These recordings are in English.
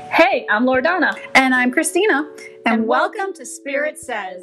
Hey, I'm Loredana. And I'm Christina. And welcome to Spirit Says.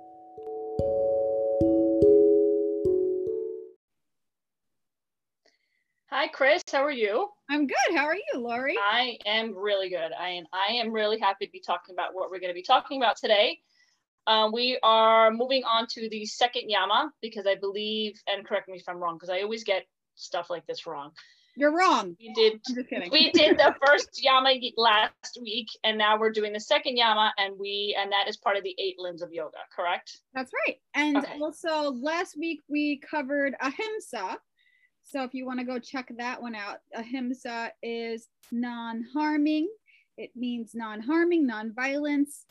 Hi, Chris. How are you? I'm good. How are you, Lori? I am really good. I am really happy to be talking about what we're going to be talking about today. We are moving on to the second yama because I believe, and correct me if I'm wrong, because I always get stuff like this wrong. You're wrong. I'm just kidding. We did the first yama last week, and now we're doing the second yama, and that is part of the 8 limbs of yoga, correct? That's right. And also last week we covered ahimsa. So if you want to go check that one out, ahimsa is non-harming. It means non-harming, non-violence.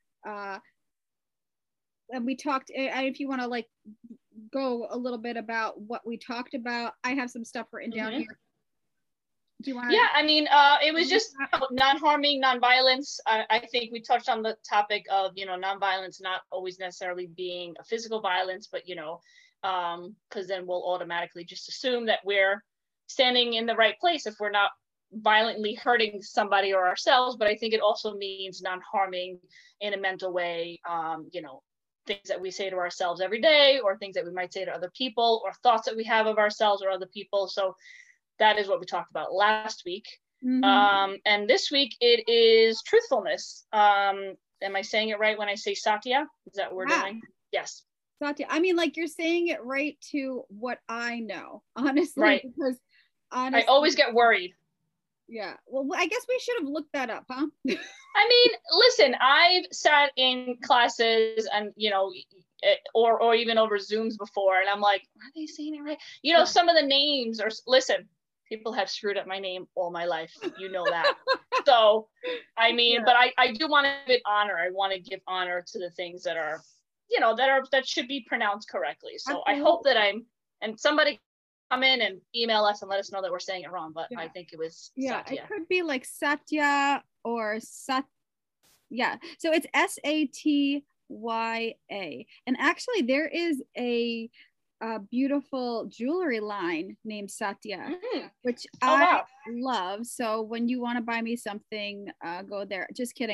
And we talked, if you want to go a little bit about what we talked about, I have some stuff written down here. Do you want to? Yeah, it was just non-harming, non-violence. I think we touched on the topic of, non-violence not always necessarily being a physical violence, but, because then we'll automatically just assume that we're standing in the right place if we're not violently hurting somebody or ourselves. But I think it also means non-harming in a mental way, things that we say to ourselves every day, or things that we might say to other people, or thoughts that we have of ourselves or other people. So that is what we talked about last week. And this week it is truthfulness. Am I saying it right when I say satya? Is that what we're doing? Yes. Satya. You're saying it right to what I know, honestly. Right. Because honestly, I always get worried. Yeah. Well, I guess we should have looked that up, huh? Listen, I've sat in classes and, or even over Zooms before, and I'm like, are they saying it right? Some of the names are, listen, people have screwed up my name all my life. You know that. So, but I do want to give honor. I want to give honor to the things that are, that should be pronounced correctly. So absolutely. I hope that and somebody come in and email us and let us know that we're saying it wrong, but I think it was Satya. It could be like Satya or Sat. Yeah, so it's Satya, and actually there is a beautiful jewelry line named Satya, which I love. So when you want to buy me something, go there. Just kidding.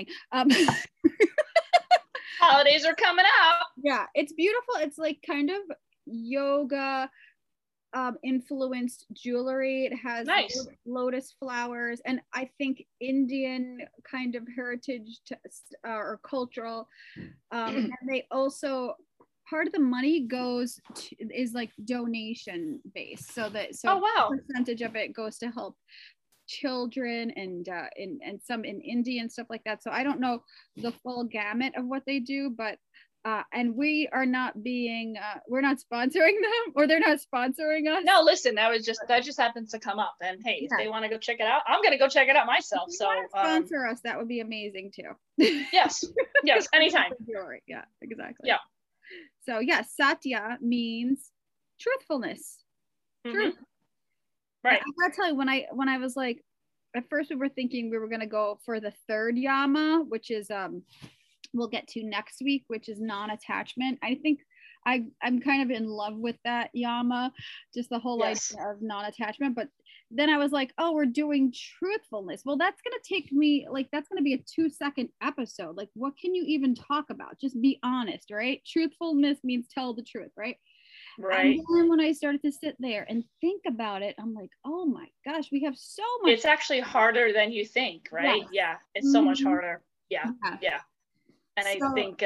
Holidays are coming out. Yeah, it's beautiful. It's like kind of yoga influenced jewelry. It has lotus flowers, and I think Indian kind of heritage or cultural. And they also, part of the money is like donation based, so percentage of it goes to help children and some in India and stuff like that. So I don't know the full gamut of what they do, but and we are not being we're not sponsoring them, or they're not sponsoring us. No, listen, that just happens to come up, and hey, if they want to go check it out, I'm gonna go check it out myself. So sponsor us, that would be amazing too. yes anytime. Yeah, exactly. Yeah. So Satya means truthfulness. Truth. Right. I gotta tell you, when I was like, at first we were thinking we were gonna go for the third yama, which is we'll get to next week, which is non-attachment. I think I'm kind of in love with that yama, just the whole idea of non-attachment. But then I was like, oh, we're doing truthfulness. Well, that's gonna take me, that's gonna be a 2-second episode. Like, what can you even talk about? Just be honest, right? Truthfulness means tell the truth, right? Right. And then when I started to sit there and think about it, I'm like, oh my gosh, we have so much. It's actually harder than you think, right? Yes. Yeah, it's so much harder. Yeah. And I think,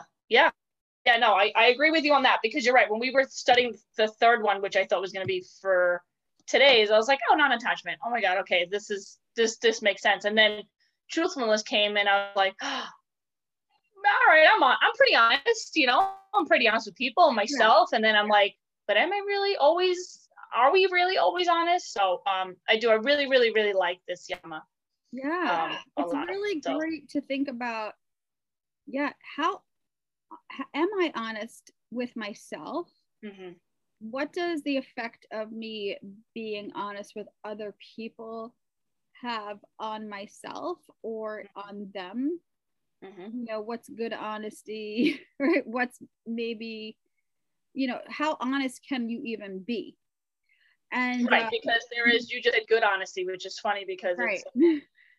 I agree with you on that, because you're right. When we were studying the third one, which I thought was going to be for today's, I was like, oh, non-attachment. Oh my God. Okay. This makes sense. And then truthfulness came, and I was like, oh, all right, I'm pretty honest, I'm pretty honest with people and myself. And then I'm like, but are we really always honest? So I really, really, really like this yama. Yeah. It's really great to think about. Yeah. How am I honest with myself? What does the effect of me being honest with other people have on myself or on them? What's good honesty, right? What's maybe, how honest can you even be? And because there is, you just said good honesty, which is funny because it's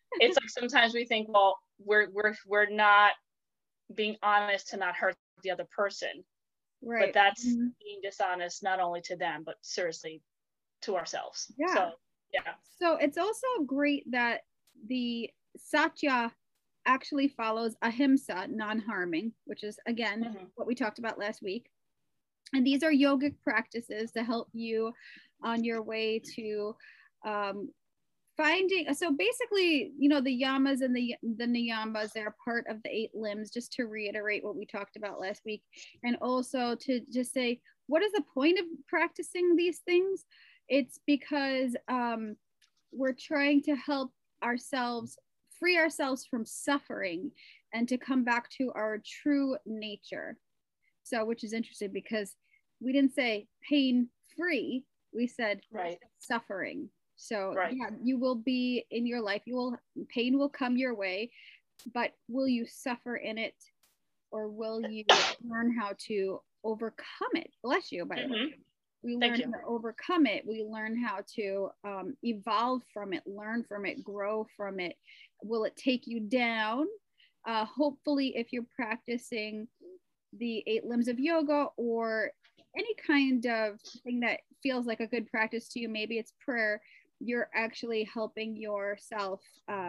it's like sometimes we think, well, we're not being honest to not hurt the other person. Right. But that's being dishonest not only to them, but seriously to ourselves. Yeah. So yeah. So it's also great that the Satya actually follows ahimsa, non-harming, which is again what we talked about last week. And these are yogic practices to help you on your way to finding. So basically, you know, the yamas and the niyamas, they're part of the 8 limbs, just to reiterate what we talked about last week. And also to just say, what is the point of practicing these things? It's because we're trying to help ourselves free ourselves from suffering and to come back to our true nature. So, which is interesting because we didn't say pain free, we said suffering. So yeah, you will be in your life, pain will come your way, but will you suffer in it, or will you learn how to overcome it? Bless you, by the way. We learn how to overcome it. We learn how to evolve from it, learn from it, grow from it. Will it take you down? Hopefully, if you're practicing the 8 limbs of yoga or any kind of thing that feels like a good practice to you, maybe it's prayer, you're actually helping yourself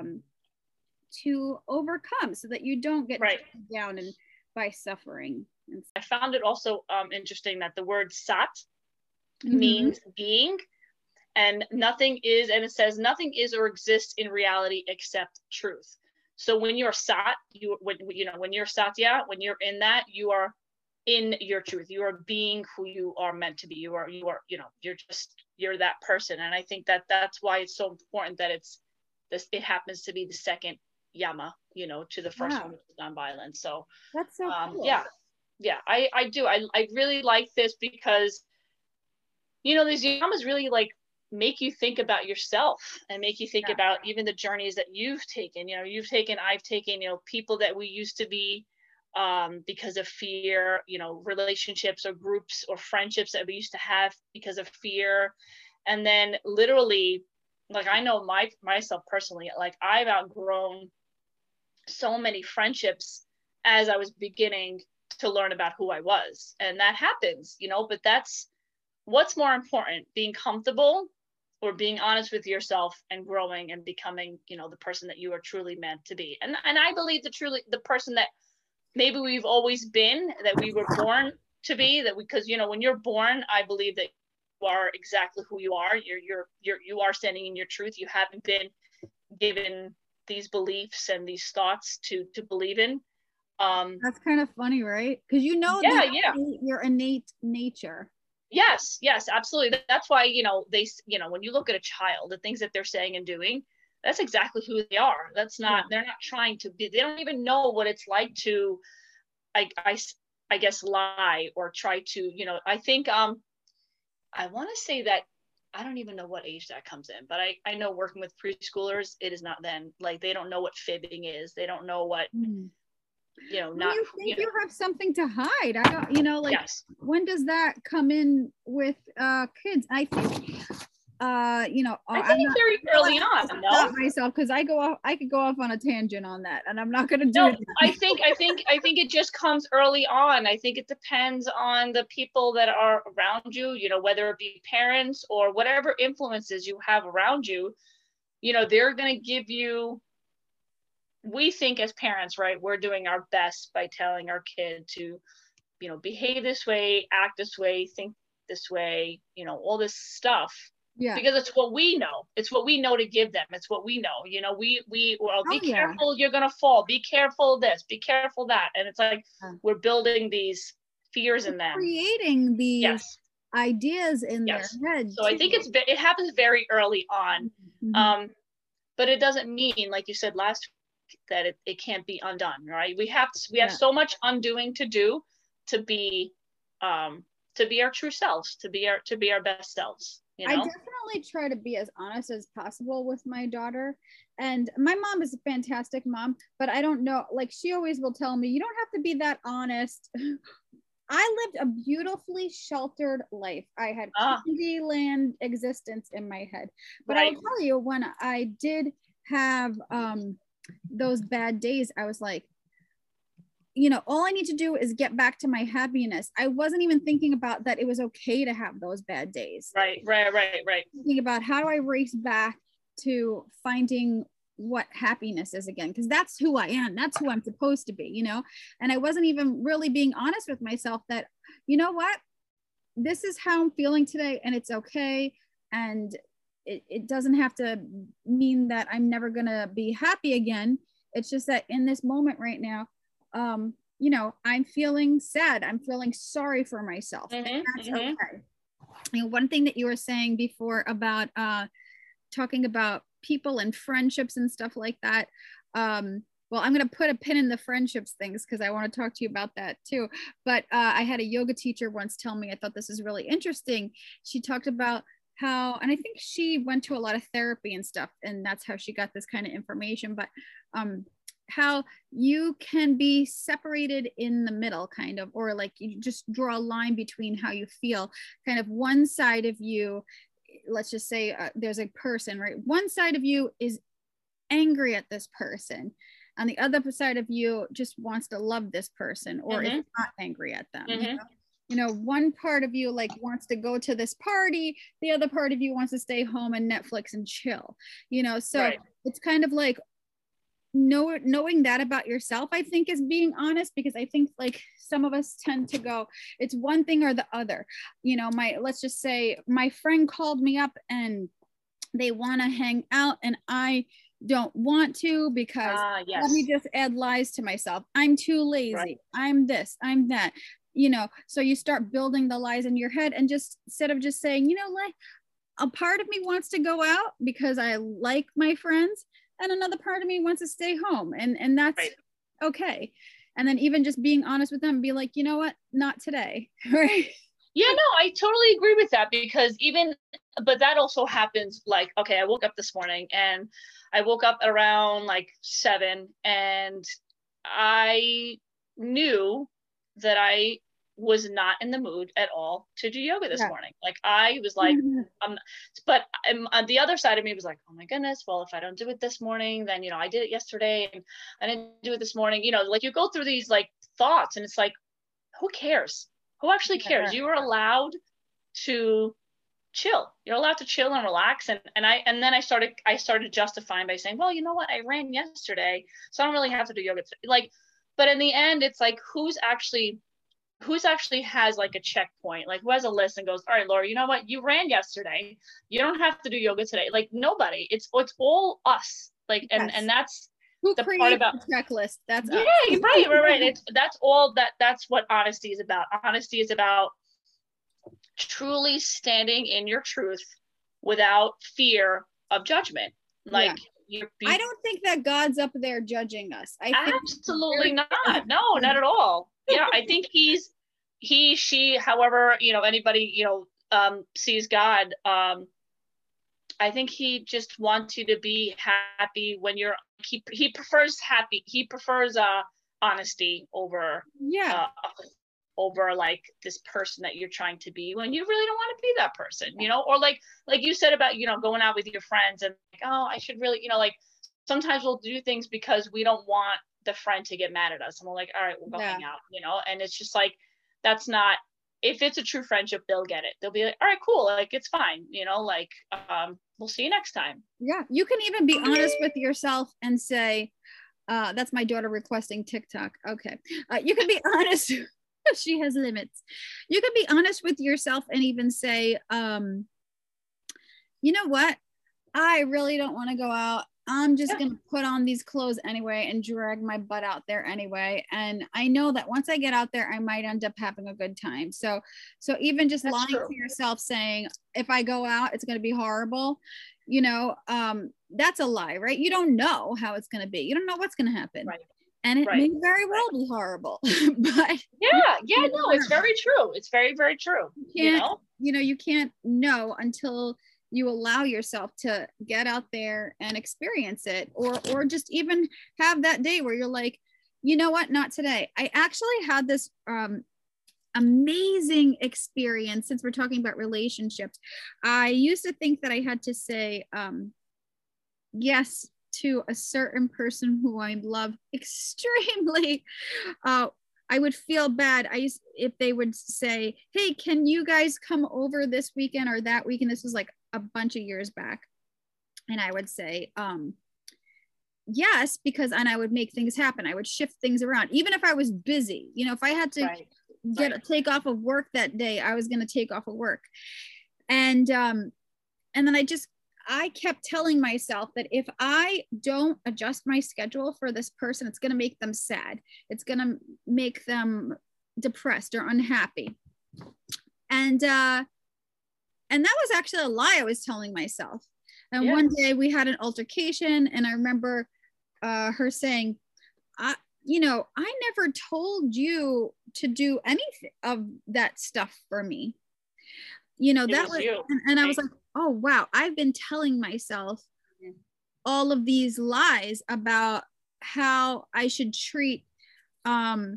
to overcome so that you don't get down and by suffering. I found it also interesting that the word sat means being, and nothing is, and it says nothing is or exists in reality except truth. So when you're sat, when you're satya, when you're in that, you are in your truth. You are being who you are meant to be. You are, you're that person. And I think that that's why it's so important that it happens to be the second yama, to the first one, which is nonviolence. So that's so cool. Yeah, I do. I really like this because, these yamas really like make you think about yourself and make you think about even the journeys that you've taken. I've taken, people that we used to be because of fear, relationships or groups or friendships that we used to have because of fear. And then literally, like, I know myself personally, like I've outgrown so many friendships as I was beginning to learn about who I was. And that happens, but that's what's more important, being comfortable or being honest with yourself and growing and becoming, the person that you are truly meant to be. And I believe the person that maybe we've always been, that we were born to be, because when you're born, I believe that you are exactly who you are. You are standing in your truth. You haven't been given these beliefs and these thoughts to believe in. That's kind of funny, right? Because your innate nature. Yes, absolutely. That's why, when you look at a child, the things that they're saying and doing, that's exactly who they are. They're not trying to be, they don't even know what it's like to, I guess, lie or try to, I think, I want to say that I don't even know what age that comes in, but I know working with preschoolers, it is not then, like, they don't know what fibbing is. They don't know what, you think you have something to hide. I don't, when does that come in with kids? I think I think very early on. Stop myself, because I could go off on a tangent on that, and I'm not going to do it. I think it just comes early on. I think it depends on the people that are around you, whether it be parents or whatever influences you have around you, they're going to give you, we think as parents, right, we're doing our best by telling our kid to, behave this way, act this way, think this way, all this stuff. Yeah. Because it's what we know. It's what we know to give them. It's what we know. Be careful, you're gonna fall. Be careful this, be careful that. And it's like we're building these fears in them. Creating these ideas in their head. So I think it happens very early on. Mm-hmm. But it doesn't mean, like you said last week, that it can't be undone, right? We have so much undoing to do to be our true selves, to be our best selves. I definitely try to be as honest as possible with my daughter. And my mom is a fantastic mom, but I don't know, like, she always will tell me, you don't have to be that honest. I lived a beautifully sheltered life. I had Candyland existence in my head. But I will tell you, when I did have those bad days, I was like, you know, all I need to do is get back to my happiness. I wasn't even thinking about that it was okay to have those bad days. Right. Thinking about how do I race back to finding what happiness is again, because that's who I am. That's who I'm supposed to be, you know? And I wasn't even really being honest with myself that, you know what, this is how I'm feeling today and it's okay. And it doesn't have to mean that I'm never gonna be happy again. It's just that in this moment right now, you know, I'm feeling sad. I'm feeling sorry for myself. And that's okay. You know, one thing that you were saying before about talking about people and friendships and stuff like that. Well, I'm going to put a pin in the friendships things because I want to talk to you about that too. But I had a yoga teacher once tell me, I thought this is really interesting. She talked about how, and I think she went to a lot of therapy and stuff, and that's how she got this kind of information. But how you can be separated in the middle kind of, or like you just draw a line between how you feel. Kind of one side of you, let's just say there's a person, right? One side of you is angry at this person and the other side of you just wants to love this person or is not angry at them. You know, one part of you like wants to go to this party, the other part of you wants to stay home and Netflix and chill, you know? So it's kind of like knowing that about yourself, I think, is being honest, because I think like some of us tend to go, it's one thing or the other. You know, let's just say my friend called me up and they want to hang out and I don't want to because let me just add lies to myself. I'm too lazy. I'm this, I'm that, you know, so you start building the lies in your head and just instead of just saying, you know, like a part of me wants to go out because I like my friends, and another part of me wants to stay home, and that's okay. And then even just being honest with them, be like, you know what, not today. Right? Yeah, no, I totally agree with that, because but that also happens like, okay, I woke up this morning and I woke up around like 7 and I knew that I was not in the mood at all to do yoga this morning. Like I was like, but the other side of me was like, oh my goodness, well, if I don't do it this morning, then, you know, I did it yesterday and I didn't do it this morning, you know, like you go through these like thoughts and it's like, who cares? Who actually cares? You are allowed to chill. You're allowed to chill and relax. And then I started justifying by saying, well, you know what? I ran yesterday, so I don't really have to do yoga today. Like, but in the end, it's like, who's actually has like a checkpoint, like who has a list and goes, all right, Laura, you know what? You ran yesterday. You don't have to do yoga today. Like nobody, it's all us. Like, and that's who the part about the checklist. That's right. That's what honesty is about. Honesty is about truly standing in your truth without fear of judgment. Like I don't think that God's up there judging us. Absolutely not. No, not at all. Yeah, I think she, however, you know, anybody, you know, sees God. I think he just wants you to be happy when you're, he prefers honesty over, over like this person that you're trying to be when you really don't want to be that person, you know, or like you said about, you know, going out with your friends and like, oh, I should really, you know, like sometimes we'll do things because we don't want the friend to get mad at us. And we're like, all right, we'll go hang out, you know, and it's just like, that's not, if it's a true friendship, they'll get it. They'll be like, all right, cool. Like, it's fine. You know, like, we'll see you next time. Yeah. You can even be honest with yourself and say, that's my daughter requesting TikTok. Okay. You can be honest. She has limits. You can be honest with yourself and even say, you know what? I really don't want to go out. I'm just going to put on these clothes anyway and drag my butt out there anyway. And I know that once I get out there, I might end up having a good time. So even just lying to yourself saying, if I go out, it's going to be horrible, you know, that's a lie, right? You don't know how it's going to be. You don't know what's going to happen. Right. And it may very well be horrible. But no, it's very true. It's very, very true. You can't know until you allow yourself to get out there and experience it, or just even have that day where you're like, you know what, not today. I actually had this amazing experience. Since we're talking about relationships, I used to think that I had to say yes to a certain person who I love extremely, I would feel bad. If they would say, hey, can you guys come over this weekend or that weekend? This was like a bunch of years back. And I would say, yes, because, and I would make things happen. I would shift things around, even if I was busy. You know, if I had to take off of work that day, I was going to take off of work. And then I kept telling myself that if I don't adjust my schedule for this person, it's going to make them sad. It's going to make them depressed or unhappy. And that was actually a lie I was telling myself. And one day we had an altercation, and I remember her saying, I never told you to do anything of that stuff for me. You know, that was you. And I was like, oh, wow, I've been telling myself all of these lies about how I should treat, how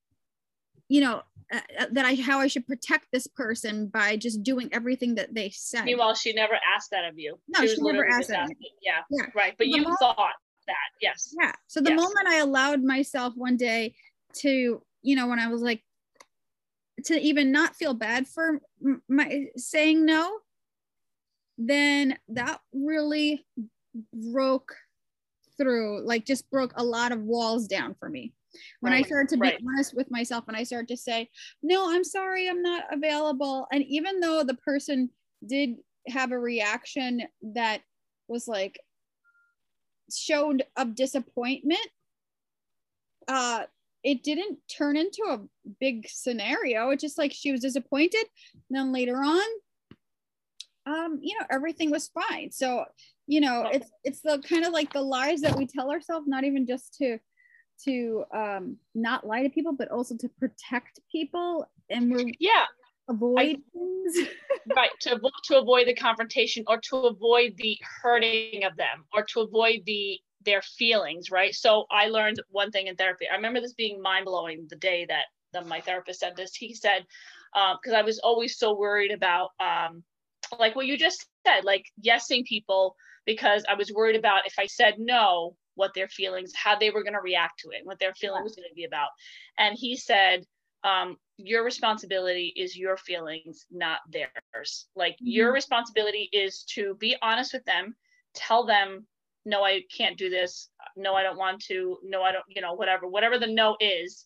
I should protect this person by just doing everything that they said. Meanwhile, she never asked that of you. No, she never asked that. Yeah, right. But you thought that, yes. Yeah. So the moment I allowed myself one day to, when I was like, to even not feel bad for my saying no, then that really broke through, like just broke a lot of walls down for me. When I started to be honest with myself, and I started to say, no, I'm sorry, I'm not available. And even though the person did have a reaction that was like, showed of disappointment, it didn't turn into a big scenario. It's just like she was disappointed. And then later on, everything was fine. So, it's the kind of like the lies that we tell ourselves, not even just to not lie to people, but also to protect people. And we're avoid things. Right. To avoid the confrontation, or to avoid the hurting of them, or to avoid their feelings, right? So I learned one thing in therapy. I remember this being mind-blowing the day that my therapist said this. He said, because I was always so worried about, like what you just said, like yesing people, because I was worried about if I said no, what their feelings, how they were going to react to it, what their feeling was going to be about. And he said, your responsibility is your feelings, not theirs. Like your responsibility is to be honest with them, tell them, no, I can't do this. No, I don't want to. No, I don't, whatever the no is.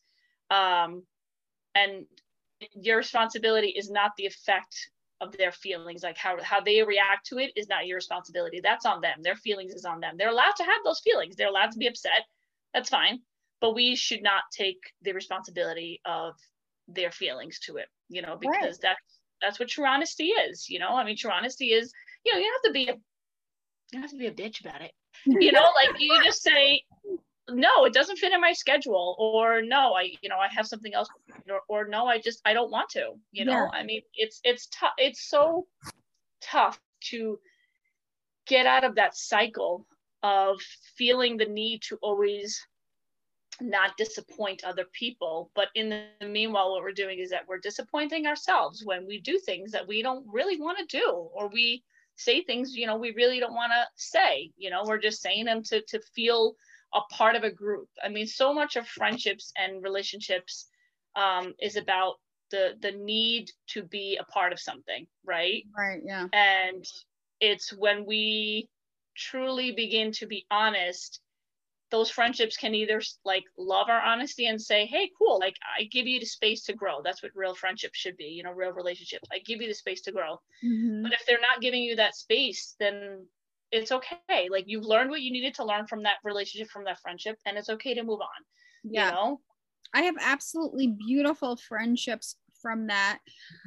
And your responsibility is not the effect of their feelings. Like how they react to it is not your responsibility. That's on them. Their feelings is on them. They're allowed to have those feelings. They're allowed to be upset. That's fine. But we should not take the responsibility of their feelings to it, because that's what true honesty is. I mean, true honesty is, you don't have to be a bitch about it. Like you just say, no, it doesn't fit in my schedule, or no, I have something else, or no, I don't want to, I mean, it's tough. It's so tough to get out of that cycle of feeling the need to always not disappoint other people. But in the meanwhile, what we're doing is that we're disappointing ourselves when we do things that we don't really want to do, or we say things, we really don't want to say, we're just saying them to feel a part of a group. I mean, so much of friendships and relationships is about the need to be a part of something, right? Right, yeah. And it's when we truly begin to be honest, those friendships can either like love our honesty and say, hey, cool, like I give you the space to grow. That's what real friendship should be, real relationships. I give you the space to grow. But if they're not giving you that space, then it's okay. Like you've learned what you needed to learn from that relationship, from that friendship, and it's okay to move on. Yeah. I have absolutely beautiful friendships from that.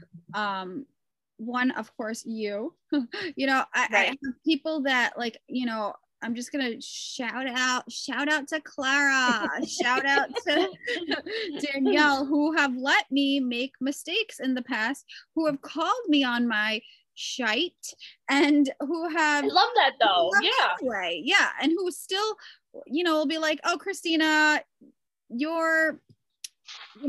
One, of course, you. I have people that like, I'm just gonna shout out to Clara, shout out to Danielle, who have let me make mistakes in the past, who have called me on my shite, and who have, I love that though. Anyway, and who still, will be like, oh, Christina, you're,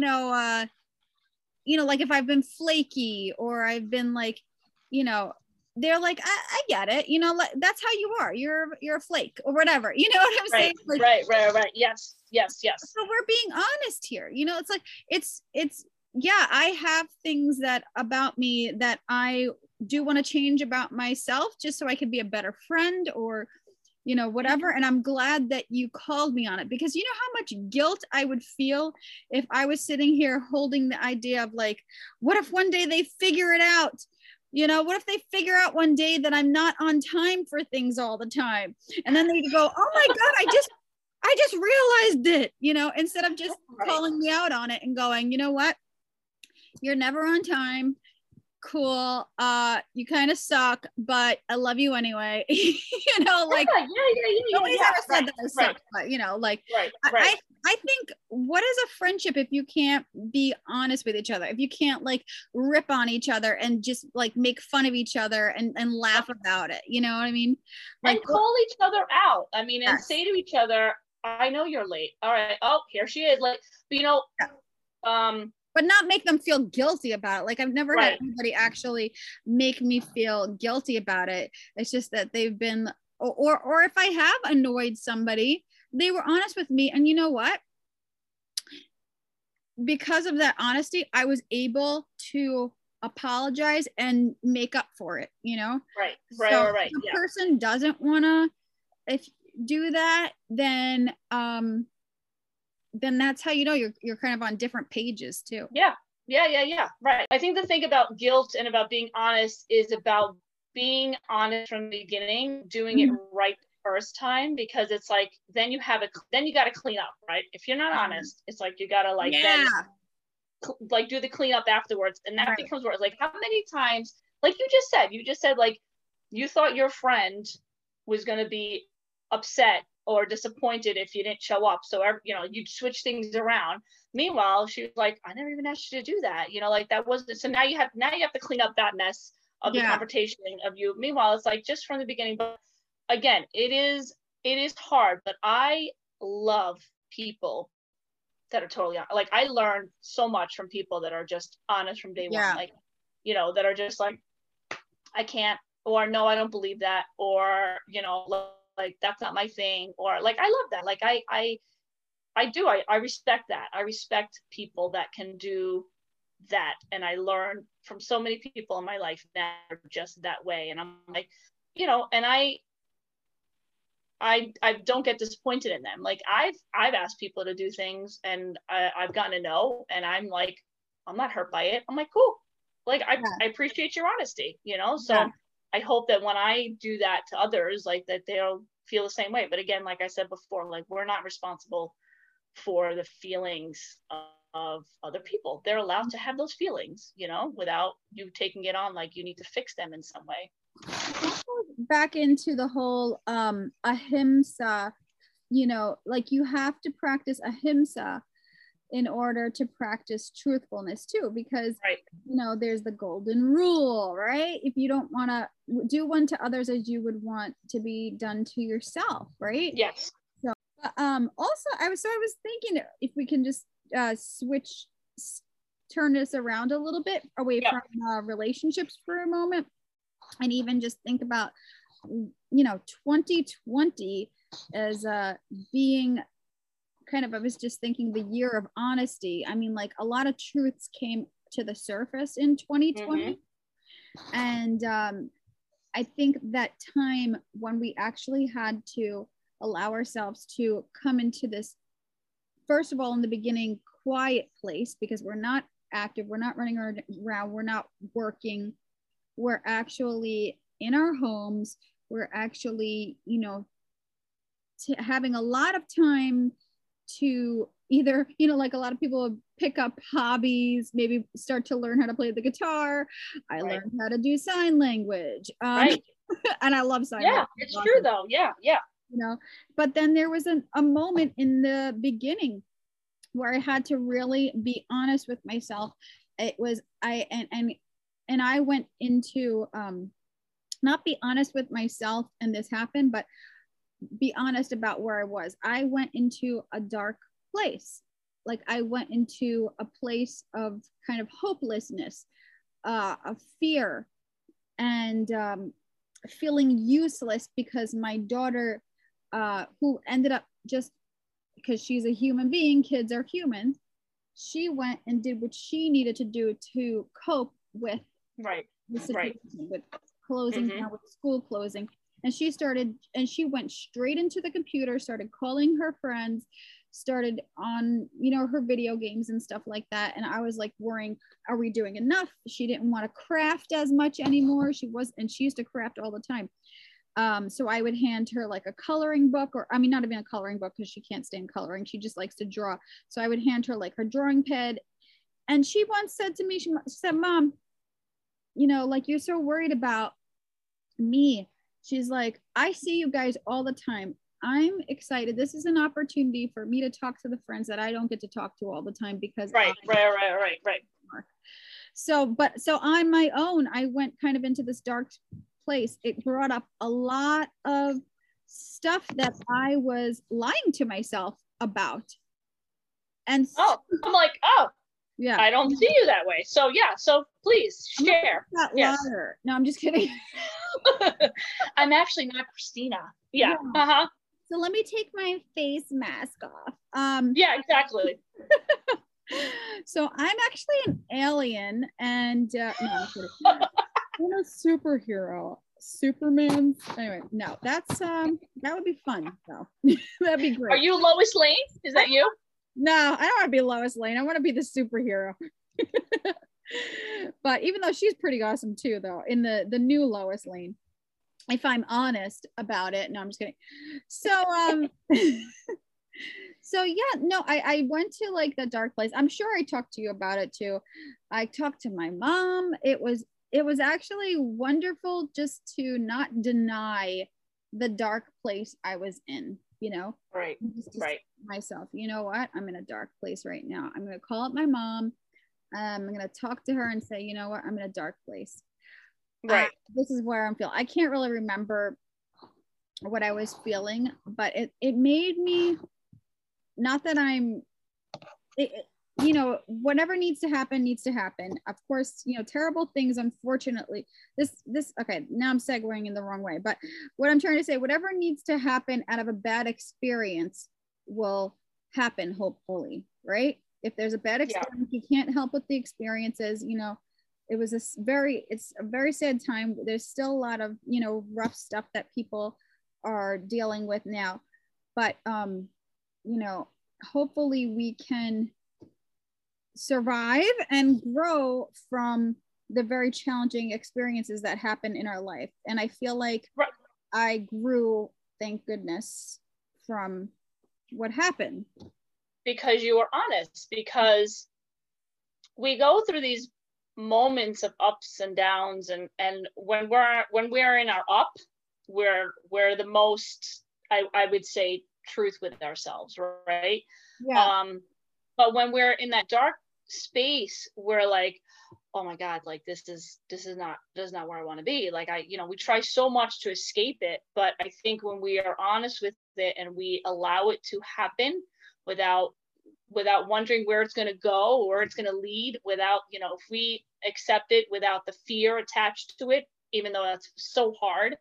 like if I've been flaky, or I've been like, they're like, I get it, you know, like, that's how you are, you're a flake or whatever, you know what I'm saying? Like, right, yes. So we're being honest here, you know. It's like, it's yeah, I have things that about me that I do want to change about myself, just so I could be a better friend, or you know, whatever. And I'm glad that you called me on it, because you know how much guilt I would feel if I was sitting here holding the idea of like, what if one day they figure it out? You know, what if they figure out one day that I'm not on time for things all the time? And then they go, oh my God, I just realized it, you know, instead of just calling me out on it and going, you know what? You're never on time. Cool. You kind of suck, but I love you anyway. You know, like nobody's ever said that I suck, but you know, like I think, what is a friendship if you can't be honest with each other? If you can't like rip on each other and just like make fun of each other and laugh about it, you know what I mean? Like, and call each other out. I mean, and say to each other, I know you're late. All right. Oh, here she is. Like, you know, but not make them feel guilty about it. Like, I've never had anybody actually make me feel guilty about it. It's just that they've been, or if I have annoyed somebody, they were honest with me. And you know what? Because of that honesty, I was able to apologize and make up for it, you know? Right. If the person doesn't want to do that, then that's how you know you're kind of on different pages too. Yeah. Right. I think the thing about guilt and about being honest is about being honest from the beginning, doing it right the first time, because it's like, then you got to clean up, right? If you're not honest, it's like, you got to like, then like do the cleanup afterwards. And that becomes worse. Like, how many times, like you just said, like, you thought your friend was going to be upset or disappointed if you didn't show up, so you know, you'd switch things around. Meanwhile, she was like, I never even asked you to do that, you know, like that wasn't, so now you have to clean up that mess of the confrontation of you. Meanwhile, it's like, just from the beginning. But again, it is hard, but I love people that are totally honest. Like, I learned so much from people that are just honest from day one, like, you know, that are just like, I can't, or no, I don't believe that, or, you know, like that's not my thing, or like, I love that. Like, I respect that. I respect people that can do that. And I learned from so many people in my life that are just that way. And I'm like, you know, and I don't get disappointed in them. Like, I've asked people to do things and I've gotten a no, and I'm like, I'm not hurt by it. I'm like, cool. Like, I appreciate your honesty, you know? So I hope that when I do that to others, like, that they'll feel the same way. But again, like I said before, like, we're not responsible for the feelings of other people. They're allowed to have those feelings, you know, without you taking it on like you need to fix them in some way. Back into the whole ahimsa, you know, like, you have to practice ahimsa in order to practice truthfulness too, because you know, there's the golden rule, right? If you don't want to do unto others as you would want to be done to yourself, right? Yes. So also I was thinking, if we can just turn this around a little bit away from relationships for a moment, and even just think about, you know, 2020 as being kind of, I was just thinking, the year of honesty. I mean, like, a lot of truths came to the surface in 2020. And I think that time when we actually had to allow ourselves to come into this, first of all, in the beginning, quiet place, because we're not active, we're not running around, we're not working, we're actually in our homes, we're actually, you know, having a lot of time to either, you know, like, a lot of people pick up hobbies, maybe start to learn how to play the guitar. I learned how to do sign language. And I love sign language. Yeah, it's true though. Yeah. You know, but then there was a moment in the beginning where I had to really be honest with myself. It was, I went into, not be honest with myself and this happened, but be honest about where I was. I went into a dark place. Like, I went into a place of kind of hopelessness, of fear. and feeling useless because my daughter, who ended up, just because she's a human being, kids are humans, she went and did what she needed to do to cope with the situation, with closing now, with school closing. And she went straight into the computer, started calling her friends, started on, you know, her video games and stuff like that. And I was like worrying, are we doing enough? She didn't want to craft as much anymore. She used to craft all the time. So I would hand her like a coloring book, or I mean, not even a coloring book because she can't stand coloring. She just likes to draw. So I would hand her like her drawing pad. And she once said to me, she said, Mom, you know, like, you're so worried about me. She's like, I see you guys all the time. I'm excited. This is an opportunity for me to talk to the friends that I don't get to talk to all the time because right. So on my own, I went kind of into this dark place. It brought up a lot of stuff that I was lying to myself about. And I'm like, yeah, I don't see you that way. So yeah, so please share. Yes. No, I'm just kidding. I'm actually not Christina. Yeah. So let me take my face mask off. Yeah, exactly. So I'm actually an alien, and no, I'm kidding. I'm a superhero. Superman. Anyway, no, that's that would be fun though. That'd be great. Are you Lois Lane? Is that you? No, I don't want to be Lois Lane. I want to be the superhero. But even though she's pretty awesome too, though, in the new Lois Lane, if I'm honest about it. No, I'm just kidding. So so yeah, no, I went to like the dark place. I'm sure I talked to you about it too. I talked to my mom. It was actually wonderful just to not deny the dark place I was in, you know? Right. Myself, you know what? I'm in a dark place right now. I'm going to call up my mom. I'm going to talk to her and say, you know what? I'm in a dark place. Right. This is where I'm feeling. I can't really remember what I was feeling, but it made me, not that you know, whatever needs to happen. Of course, you know, terrible things, unfortunately, okay, now I'm segueing in the wrong way, but what I'm trying to say, whatever needs to happen out of a bad experience will happen, hopefully, right? If there's a bad experience, you can't help with the experiences, you know. It's a very sad time. There's still a lot of, you know, rough stuff that people are dealing with now, but you know, hopefully we can survive and grow from the very challenging experiences that happen in our life. And I feel like I grew, thank goodness, from what happened. Because you were honest, because we go through these moments of ups and downs, and when we're in our up, we're the most, I would say, truth with ourselves, right? Yeah. But when we're in that dark space, we're like, oh my God, like this is not where I want to be. Like we try so much to escape it, but I think when we are honest with it and we allow it to happen without wondering where it's going to go or it's going to lead, without, you know, if we accept it without the fear attached to it, even though that's so hard,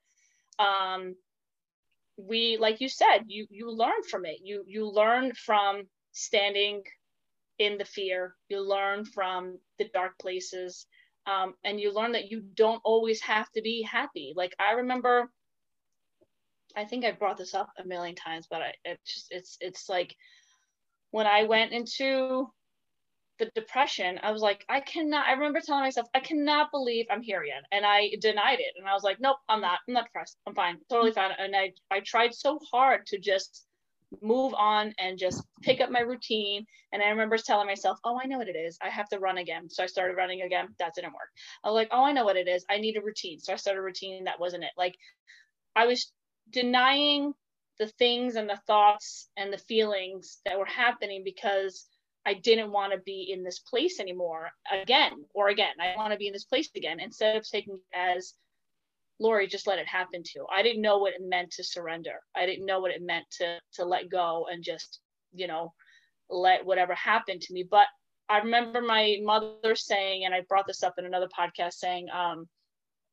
we, like you said, you learn from it. You learn from standing in the fear, you learn from the dark places, and you learn that you don't always have to be happy. Like I remember, I think I brought this up a million times, but it's like when I went into the depression, I was like, I remember telling myself, I cannot believe I'm here yet. And I denied it. And I was like, nope, I'm not depressed. I'm fine, totally fine. And I tried so hard to just move on and just pick up my routine. And I remember telling myself, oh, I know what it is. I have to run again. So I started running again. That didn't work. I was like, oh, I know what it is. I need a routine. So I started a routine. That wasn't it. Like I was denying the things and the thoughts and the feelings that were happening because I didn't want to be in this place anymore again. I want to be in this place again, instead of taking it as, Lori, just let it happen to you. I didn't know what it meant to surrender. I didn't know what it meant to let go and just, you know, let whatever happen to me. But I remember my mother saying, and I brought this up in another podcast, saying,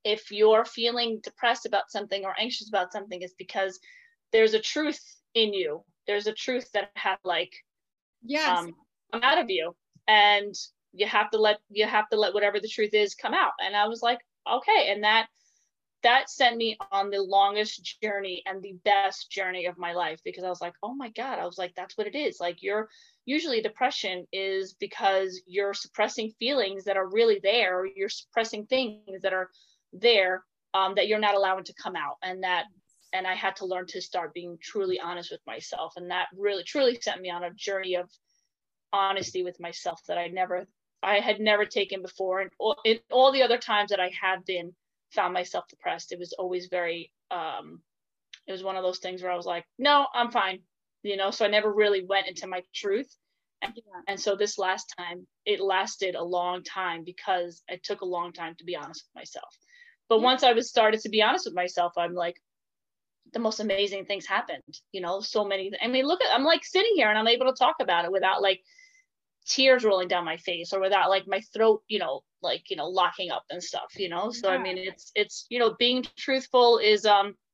if you're feeling depressed about something or anxious about something, it's because there's a truth in you. There's a truth that has like come out of you, and you have to let whatever the truth is come out. And I was like, okay. And that sent me on the longest journey and the best journey of my life, because I was like, oh my God, I was like, that's what it is. Like, you're usually depression is because you're suppressing feelings that are really there, or you're suppressing things that are there that you're not allowing to come out. And I had to learn to start being truly honest with myself. And that really, truly sent me on a journey of honesty with myself that I had never taken before. And in all the other times that I had found myself depressed, it was always very, it was one of those things where I was like, no, I'm fine. So I never really went into my truth. And so this last time, it lasted a long time because it took a long time to be honest with myself. But once I started to be honest with myself, I'm like, the most amazing things happened, so many. I mean, I'm like sitting here and I'm able to talk about it without like tears rolling down my face, or without like my throat, locking up and stuff, so I mean, it's being truthful is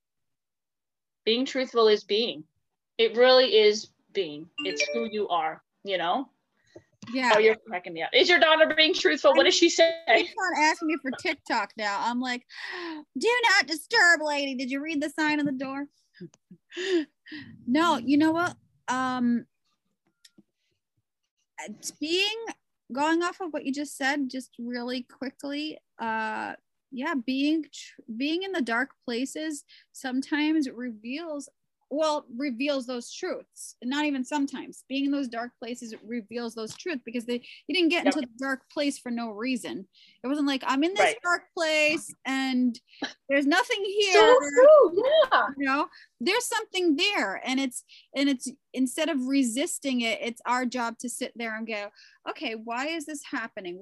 being. It really is being. It's who you are, Yeah. Oh, you're cracking me up. Is your daughter being truthful? What does she say? She's not asking me for TikTok now. I'm like, do not disturb, lady. Did you read the sign on the door? No, you know what? Going off of what you just said, just really quickly, being in the dark places sometimes reveals those truths. And not even sometimes, being in those dark places reveals those truths, because you didn't get into the dark place for no reason. It wasn't like, I'm in this dark place and there's nothing here. So true. Yeah. There's something there, and it's instead of resisting it, it's our job to sit there and go, okay, why is this happening?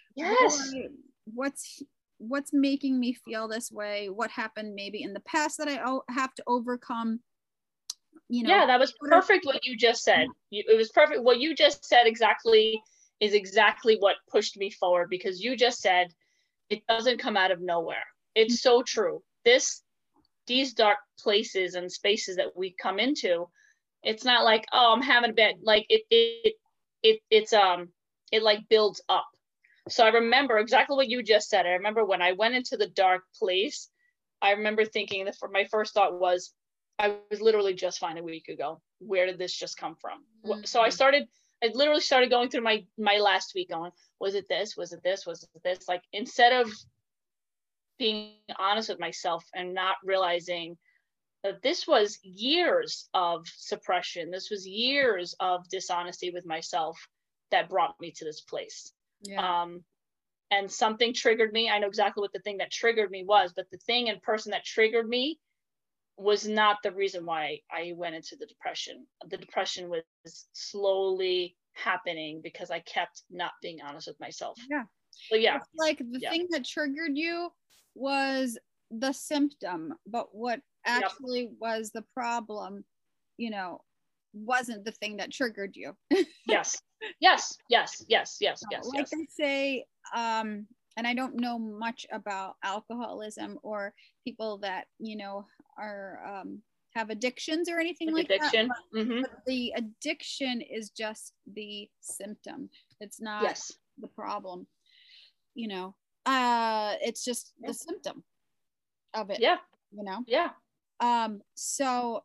What's making me feel this way? What happened maybe in the past that I have to overcome? That was perfect what you just said. It was perfect. What you just said is exactly what pushed me forward, because you just said it doesn't come out of nowhere. It's so true. These dark places and spaces that we come into, it's not like, oh, I'm having a bad, like it like builds up. So I remember exactly what you just said. I remember when I went into the dark place, I remember thinking that my first thought was, I was literally just fine a week ago. Where did this just come from? Mm-hmm. So I literally started going through my last week going, was it this? Was it this? Was it this? Like, instead of being honest with myself and not realizing that this was years of suppression, this was years of dishonesty with myself that brought me to this place. Yeah. And something triggered me. I know exactly what the thing that triggered me was, but the thing and person that triggered me was not the reason why I went into the depression. The depression was slowly happening because I kept not being honest with myself. Yeah. But yeah. It's like the thing that triggered you was the symptom, but what actually was the problem, wasn't the thing that triggered you. Yes. Like they say, and I don't know much about alcoholism or people that, are have addictions or anything like that. But the addiction is just the symptom. It's not the problem. It's just the symptom of it. Yeah. Yeah. So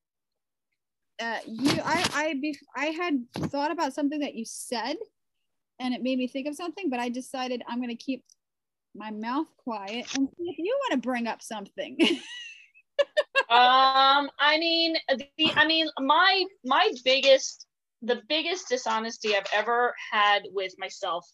I had thought about something that you said, and it made me think of something, but I decided I'm going to keep my mouth quiet and see if you want to bring up something. The biggest dishonesty I've ever had with myself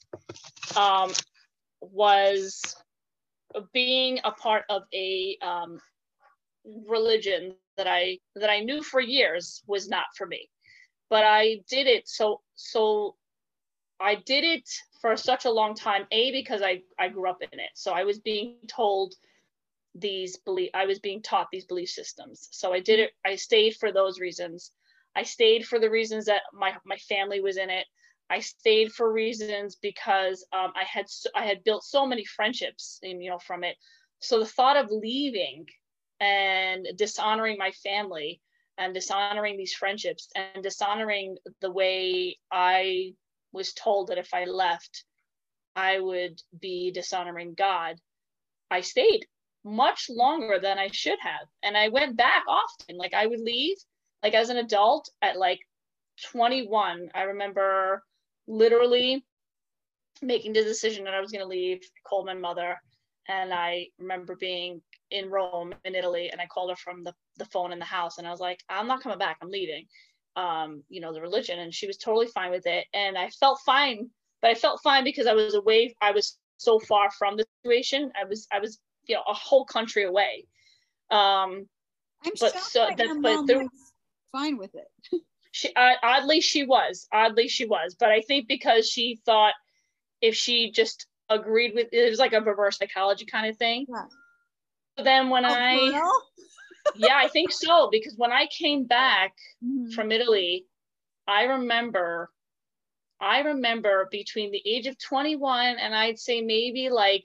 was being a part of a religion that I knew for years was not for me, but I did it so I did it for such a long time, because I grew up in it. So I was being told I was being taught these belief systems. So I did it. I stayed for those reasons. I stayed for the reasons that my family was in it. I stayed for reasons because I had built so many friendships, from it. so the thought of leaving and dishonoring my family and dishonoring these friendships and dishonoring the way I was told that if I left, I would be dishonoring God, I stayed much longer than I should have. And I went back often. Like I would leave, like as an adult at like 21, I remember literally making the decision that I was going to leave, called my mother. And I remember being in Rome, in Italy, and I called her from the phone in the house. And I was like, I'm not coming back, I'm leaving, the religion. And she was totally fine with it. And I felt fine, but I felt fine because I was away. I was so far from the situation. I was, a whole country away. I'm but shocked so that mom was fine with it. Oddly she was, but I think because she thought if she just agreed with it was like a reverse psychology kind of thing. Yeah. But then when yeah, I think so, because when I came back from Italy, I remember between the age of 21 and I'd say maybe like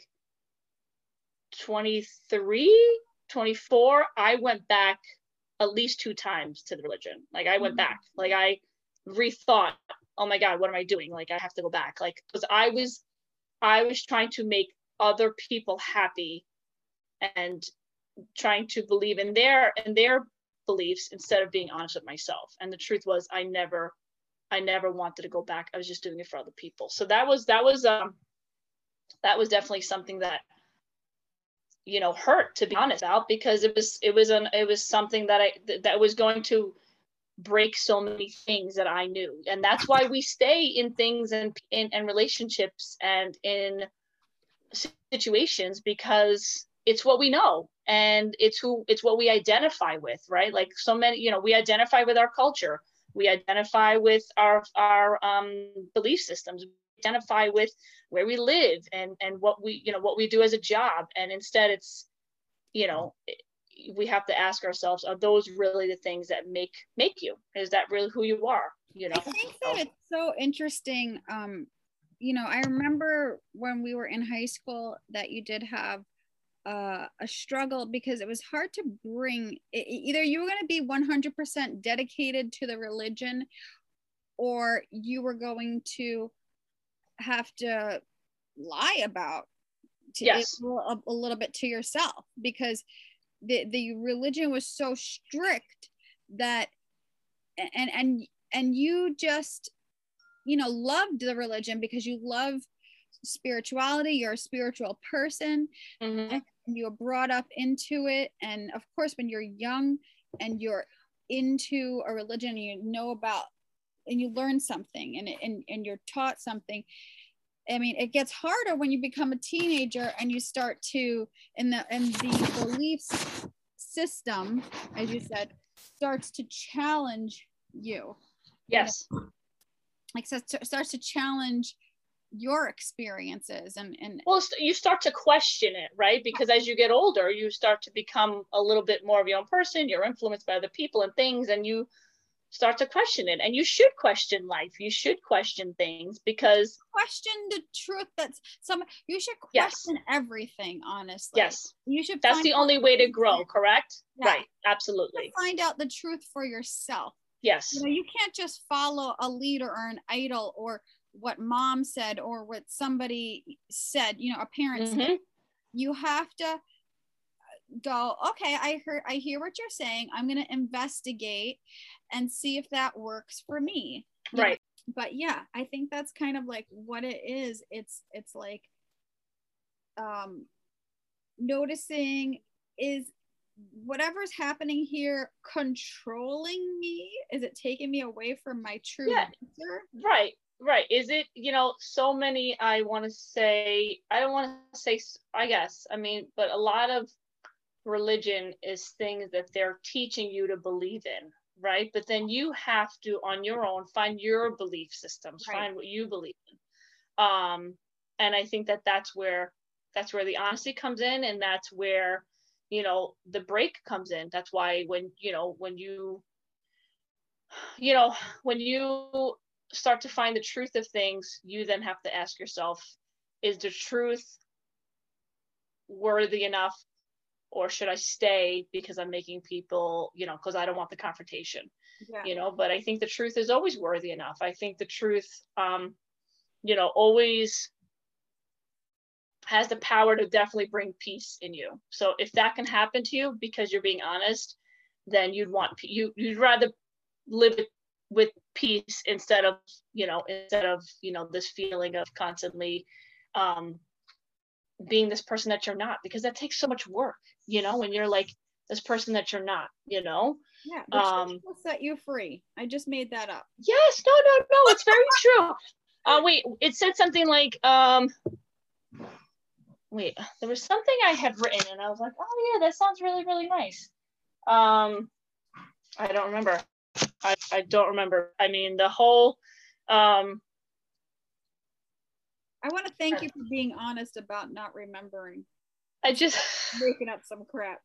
23, 24, I went back at least 2 times to the religion. Like I went back, like I rethought, oh my God, what am I doing? Like I have to go back. Like, because I was trying to make other people happy and trying to believe in their beliefs instead of being honest with myself. And the truth was I never wanted to go back. I was just doing it for other people. So that was definitely something that hurt, to be honest, about, because it was something that was going to break so many things that I knew. And that's why we stay in things and in relationships and in situations, because it's what we know and it's what we identify with, right? Like so many, we identify with our culture, we identify with our belief systems, we identify with where we live and what we do as a job. And instead it's, we have to ask ourselves, are those really the things that make you? Is that really who you are? I think that it's so interesting. I remember when we were in high school that you did have a struggle, because it was hard to bring either you were going to be 100% dedicated to the religion, or you were going to have to lie about yes. a little bit to yourself, because the religion was so strict that and you just loved the religion because you love spirituality, you're a spiritual person, and you were brought up into it. And of course when you're young and you're into a religion, you know about and you learn something and you're taught something. I mean, it gets harder when you become a teenager and you start to, in the beliefs system, as you said, starts to challenge you. Yes. Like starts to challenge your experiences and well, you start to question it, right? Because as you get older, you start to become a little bit more of your own person. You're influenced by other people and things, and you start to question it. And you should question life. You should question things, because question the truth. You should question everything, honestly. Yes. You should. That's the only way to grow, correct? Yeah. Right. Absolutely. Find out the truth for yourself. Yes. You can't just follow a leader or an idol or what mom said or what somebody said, a parent said. You have to go, okay, I hear what you're saying. I'm going to investigate and see if that works for me. Right. But yeah, I think that's kind of like what it is. It's like noticing, is whatever's happening here controlling me? Is it taking me away from my true nature? Right. Is it, so many, I don't want to say, I guess, but a lot of religion is things that they're teaching you to believe in, right? But then you have to, on your own, find your belief systems, find what you believe in. And I think that's where the honesty comes in, and that's where, the break comes in. That's why when you start to find the truth of things, you then have to ask yourself, is the truth worthy enough, or should I stay because I'm making people, you know, because I don't want the confrontation, you know, but I think the truth is always worthy enough. I think the truth, you know, always has the power to definitely bring peace in you. So if that can happen to you because you're being honest, then you'd rather live with peace instead of you know this feeling of constantly being this person that you're not, because that takes so much work, you know, when you're like this person that you're not, you know. Yeah, the truth will set you free. I just made that up. Yes, no, it's very true. Wait, it said something like wait, there was something I had written and I was like, oh yeah, that sounds really, really nice. I don't remember. I don't remember. I mean, the whole I want to thank you for being honest about not remembering. I just making up some crap.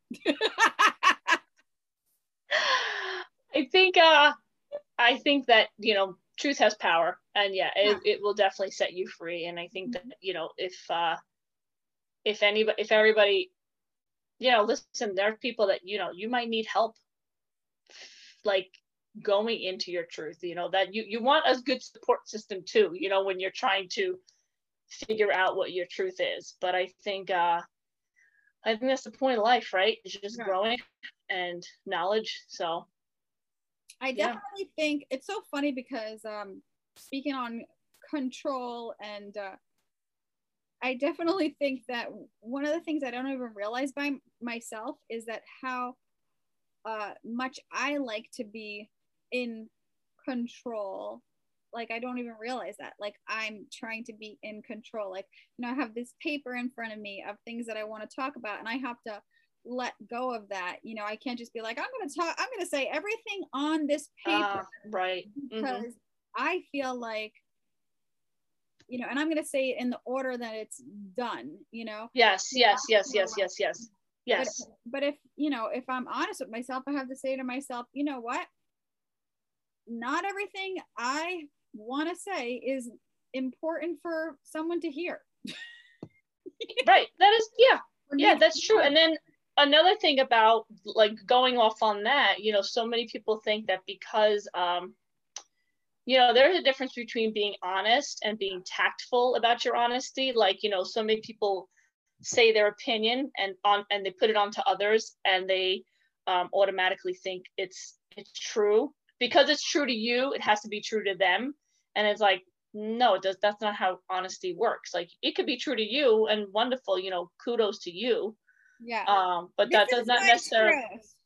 I think that, you know, truth has power, and yeah, it will definitely set you free. And I think that, you know, if everybody, you know, listen, there are people that, you know, you might need help, like going into your truth, you know, that you want a good support system too, you know, when you're trying to figure out what your truth is. But I think that's the point of life, right? It's just growing and knowledge. So I definitely think it's so funny because speaking on control, and I definitely think that one of the things I don't even realize by myself is that how much I like to be in control. Like I don't even realize that, like I'm trying to be in control. Like, you know, I have this paper in front of me of things that I want to talk about, and I have to let go of that. You know, I can't just be like, I'm going to say everything on this paper, right, because I feel like, you know, and I'm going to say it in the order that it's done, you know. Yes. But if, you know, if I'm honest with myself, I have to say to myself, you know what, not everything I want to say is important for someone to hear. Right. That is, yeah, that's true. And then another thing about like going off on that, you know, so many people think that because you know, there's a difference between being honest and being tactful about your honesty. Like, you know, so many people say their opinion and they put it onto others, and they automatically think it's true. Because it's true to you, it has to be true to them. And it's like, no, that's not how honesty works. Like, it could be true to you and wonderful, you know, kudos to you. Yeah. But that does not necessarily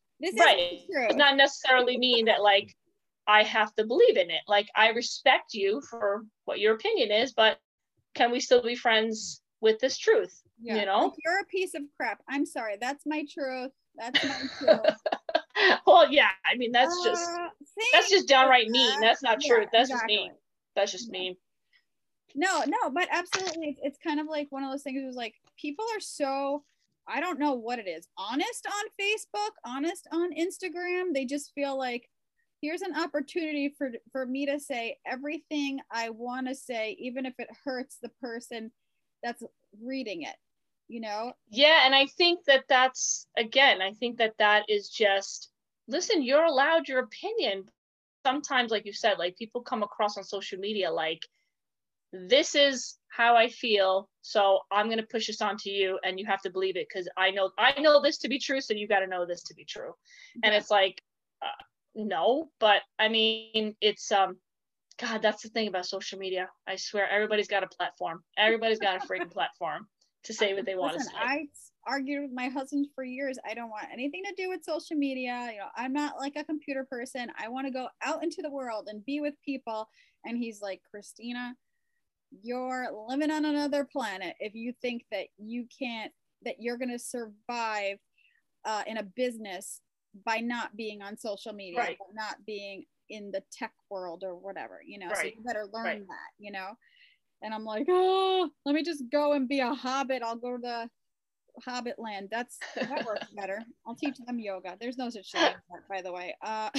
does not necessarily mean that like I have to believe in it. Like, I respect you for what your opinion is, but can we still be friends with this truth? Yeah. You know, like, you're a piece of crap. I'm sorry. That's my truth. That's my truth. Well, yeah. I mean, that's just downright mean. That's not true. That's just mean. That's just mean. No, but absolutely. It's kind of like one of those things. It was like, people are so, I don't know what it is, honest on Facebook, honest on Instagram. They just feel like, here's an opportunity for me to say everything I want to say, even if it hurts the person that's reading it, you know? Yeah. And I think that's, again, I think that is just, listen, you're allowed your opinion. Sometimes, like you said, like people come across on social media like, this is how I feel, so I'm going to push this onto you and you have to believe it because I know this to be true, so you got to know this to be true. And it's like, no, but I mean, it's God, that's the thing about social media. I swear, everybody's got a platform. Everybody's got a freaking platform to say what they want to say. I argued with my husband for years. I don't want anything to do with social media. You know, I'm not like a computer person. I want to go out into the world and be with people. And he's like, Christina, you're living on another planet if you think that you're going to survive in a business by not being on social media, right, or not being in the tech world or whatever, you know. Right. So you better learn that, you know. And I'm like, oh, let me just go and be a hobbit. I'll go to the Hobbit land. That works better. I'll teach them yoga. There's no such thing as that, by the way. But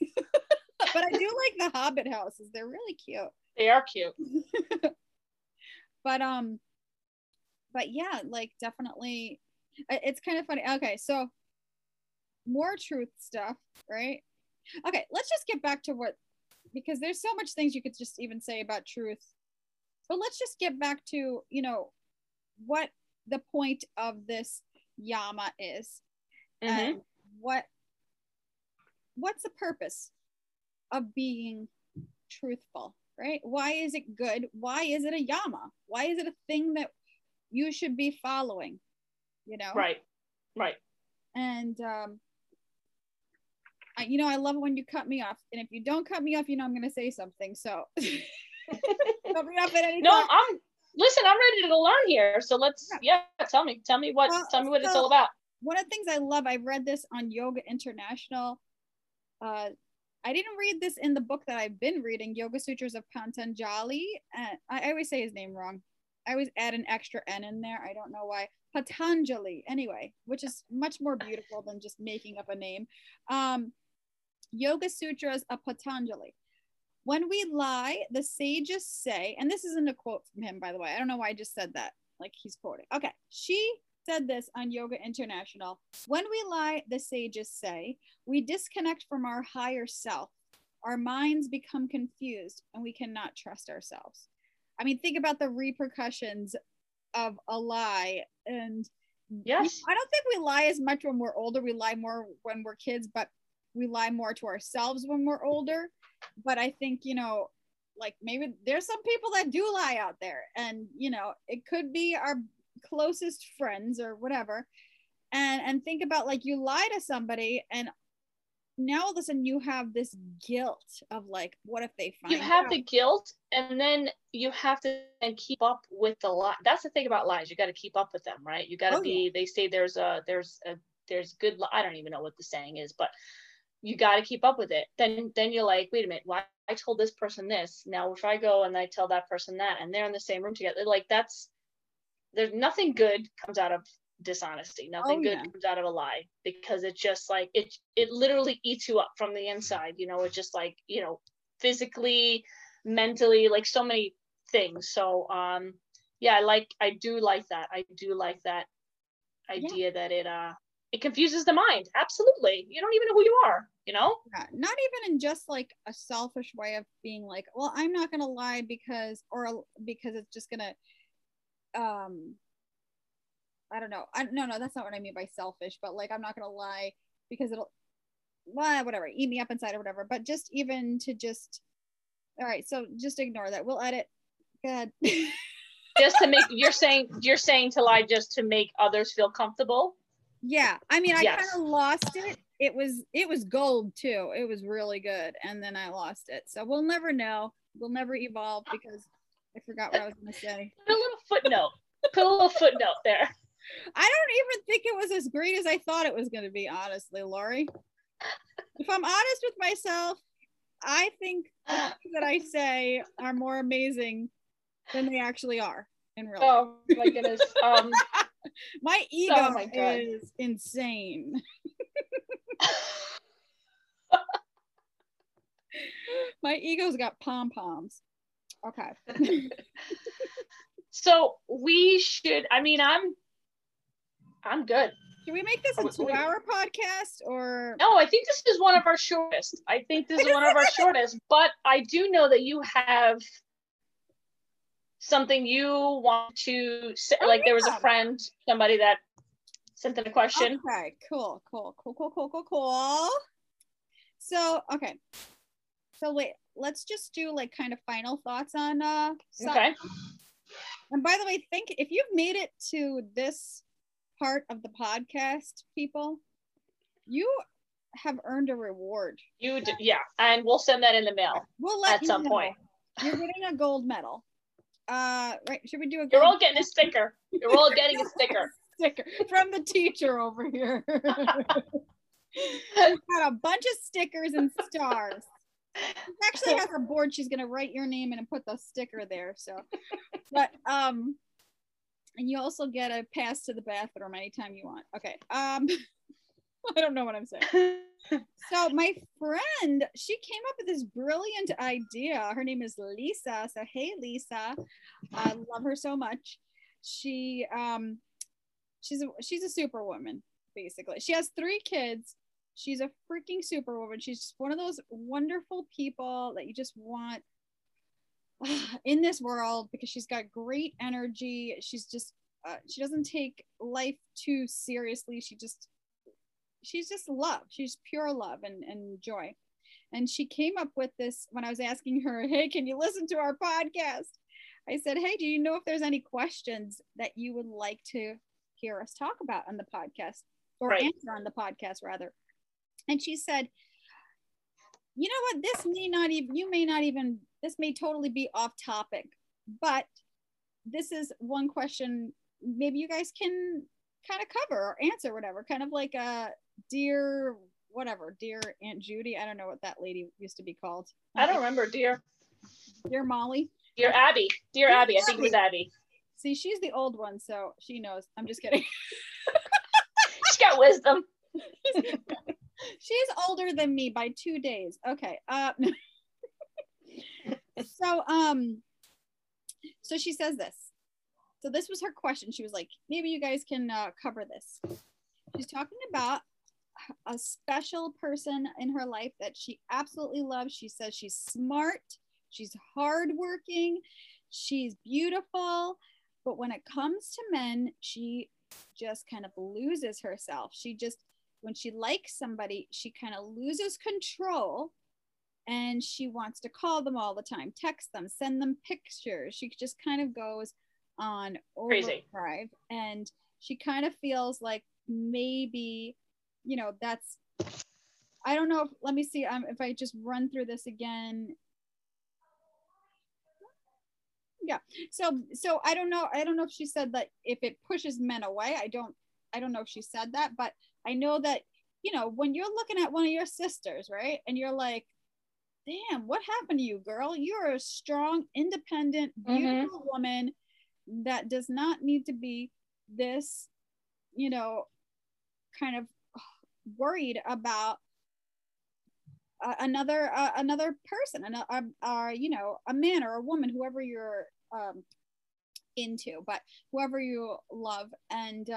I do like the Hobbit houses. They're really cute. They are cute. But yeah, like definitely It's kind of funny. Okay, so more truth stuff, right? Okay, let's just get back to what, because there's so much things you could just even say about truth, but let's just get back to, you know, what the point of this yama is, and what's the purpose of being truthful, right? Why is it good? Why is it a yama? Why is it a thing that you should be following, you know? Right. And you know, I love it when you cut me off, and if you don't cut me off, you know I'm going to say something, so cut me off at any time. Listen, I'm ready to learn here, so let's tell me what it's all about. One of the things I love, I read this on Yoga International. I didn't read this in the book that I've been reading, Yoga Sutras of Patanjali. I always say his name wrong. I always add an extra N in there. I don't know why. Patanjali, anyway, which is much more beautiful than just making up a name. Yoga Sutras of Patanjali. When we lie, the sages say, and this isn't a quote from him, by the way. I don't know why I just said that, like he's quoting. Okay, she said this on Yoga International. When we lie, the sages say, we disconnect from our higher self. Our minds become confused and we cannot trust ourselves. I mean, think about the repercussions of a lie. And yes, I don't think we lie as much when we're older. We lie more when we're kids, but we lie more to ourselves when we're older. But I think, you know, like maybe there's some people that do lie out there, and, you know, it could be our closest friends or whatever. And think about, like, you lie to somebody, and now all of a sudden you have this guilt of, like, what if they find out? You have the guilt, and then you have to keep up with the lie. That's the thing about lies. You got to keep up with them, right? You got to be. Yeah. They say there's good. I don't even know what the saying is, but you got to keep up with it. Then you're like, wait a minute, why I told this person this? Now if I go and I tell that person that, and they're in the same room together, like there's nothing good comes out of dishonesty. Nothing good comes out of a lie, because it's just like it literally eats you up from the inside. You know, it's just like, you know, physically, mentally, like so many things. So yeah, I do like that idea that it confuses the mind. Absolutely. You don't even know who you are, you know? Yeah, not even in just like a selfish way of being like, well, I'm not going to lie because it's just going to, I don't know. No, that's not what I mean by selfish, but like, I'm not going to lie because it'll, well, whatever, eat me up inside or whatever. But just even to just, all right, so just ignore that. We'll edit. Go ahead. Just to make, you're saying to lie just to make others feel comfortable? Yeah, I mean, I kind of lost it. It was gold too. It was really good, and then I lost it. So we'll never know. We'll never evolve because I forgot what I was going to say. Put a little footnote. Put a little footnote there. I don't even think it was as great as I thought it was going to be, honestly, Lori. If I'm honest with myself, I think the things that I say are more amazing than they actually are in real life. Oh my goodness. My ego is insane. My ego's got pom-poms. Okay. So we should, I mean, I'm good. Should we make this a 2-hour podcast or? No, I think this is one of our shortest. But I do know that you have something you want to say. Like there was a friend, somebody that sent in a question. Okay, cool. So, okay. So wait, let's just do like kind of final thoughts on okay. And by the way, think if you've made it to this part of the podcast, people, you have earned a reward. You do, yeah, and we'll send that in the mail. We'll let at some point. You're getting a gold medal. Right? Should we do a? You're all getting a sticker. You're all getting a sticker. Sticker from the teacher over here. She's got a bunch of stickers and stars. She actually has a board. She's gonna write your name in and put the sticker there. So, but and you also get a pass to the bathroom anytime you want. Okay. I don't know what I'm saying. So my friend, she came up with this brilliant idea. Her name is Lisa. So hey, Lisa, I love her so much. She she's a superwoman, basically. She has 3 kids. She's a freaking superwoman. She's just one of those wonderful people that you just want in this world, because she's got great energy. She's just she doesn't take life too seriously. She's just love. She's pure love and joy. And she came up with this when I was asking her, hey, can you listen to our podcast? I said, hey, do you know if there's any questions that you would like to hear us talk about on the podcast, or answer on the podcast rather? And she said, you know what, this may totally be off topic, but this is one question maybe you guys can kind of cover or answer, whatever, kind of like a dear Aunt Judy. I don't know what that lady used to be called. I don't remember. Dear Molly. Dear Abby. Dear Abby. I think it was Abby. See, she's the old one, so she knows. I'm just kidding. She got wisdom. She's older than me by 2 days. Okay. So she says this. So this was her question. She was like, maybe you guys can cover this. She's talking about a special person in her life that she absolutely loves. She says she's smart, she's hardworking, she's beautiful, but when it comes to men, she just kind of loses herself. When she likes somebody, she kind of loses control, and she wants to call them all the time, text them, send them pictures. She just kind of goes on overdrive, and she kind of feels like maybe, that's, I don't know, let me see if I just run through this again. Yeah, so I don't know if she said that if it pushes men away. I don't know if she said that, but I know that, when you're looking at one of your sisters, right, and you're like, damn, what happened to you, girl? You're a strong, independent, beautiful woman that does not need to be this, kind of worried about another person, a man or a woman, whoever you're into, but whoever you love, and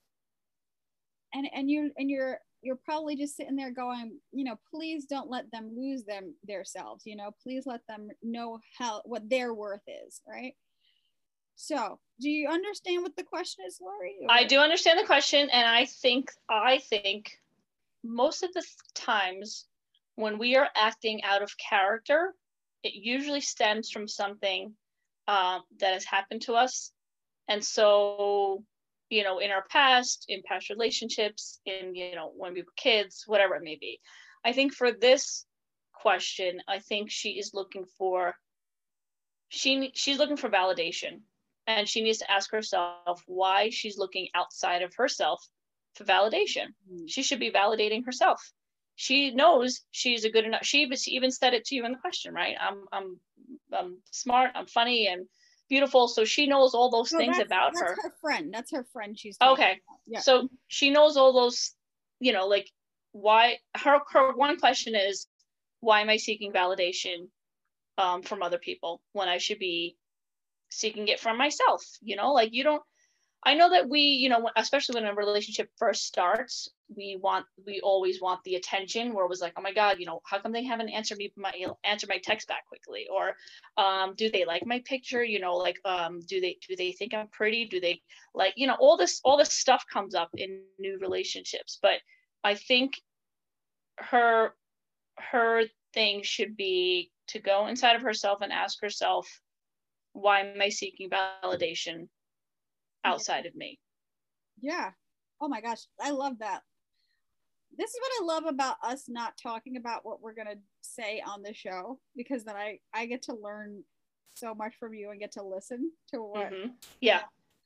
you're probably just sitting there going, please don't let them lose themselves, please let them know what their worth is, right? So do you understand what the question is, Lori? Or? I do understand the question, and I think most of the times when we are acting out of character, it usually stems from something that has happened to us. And so, in our past, in past relationships, in, when we were kids, whatever it may be. I think for this question, I think she is looking for, she's looking for validation, and she needs to ask herself why she's looking outside of herself for validation. She should be validating herself. She knows she's a good enough. She even said it to you in the question, right? I'm smart, I'm funny, and beautiful. So she knows all those things about her. That's her friend. She's okay. Yeah. So she knows all those, like why her one question is, why am I seeking validation from other people when I should be seeking it from myself? I know that we, especially when a relationship first starts, we always want the attention, where it was like, oh my God, how come they haven't answered my text back quickly? Or do they like my picture? Do they think I'm pretty? Do they like, all this stuff comes up in new relationships. But I think her thing should be to go inside of herself and ask herself, why am I seeking validation outside of me? Yeah. Oh my gosh, I love that. This is what I love about us not talking about what we're gonna say on the show, because then I get to learn so much from you and get to listen to what. Yeah.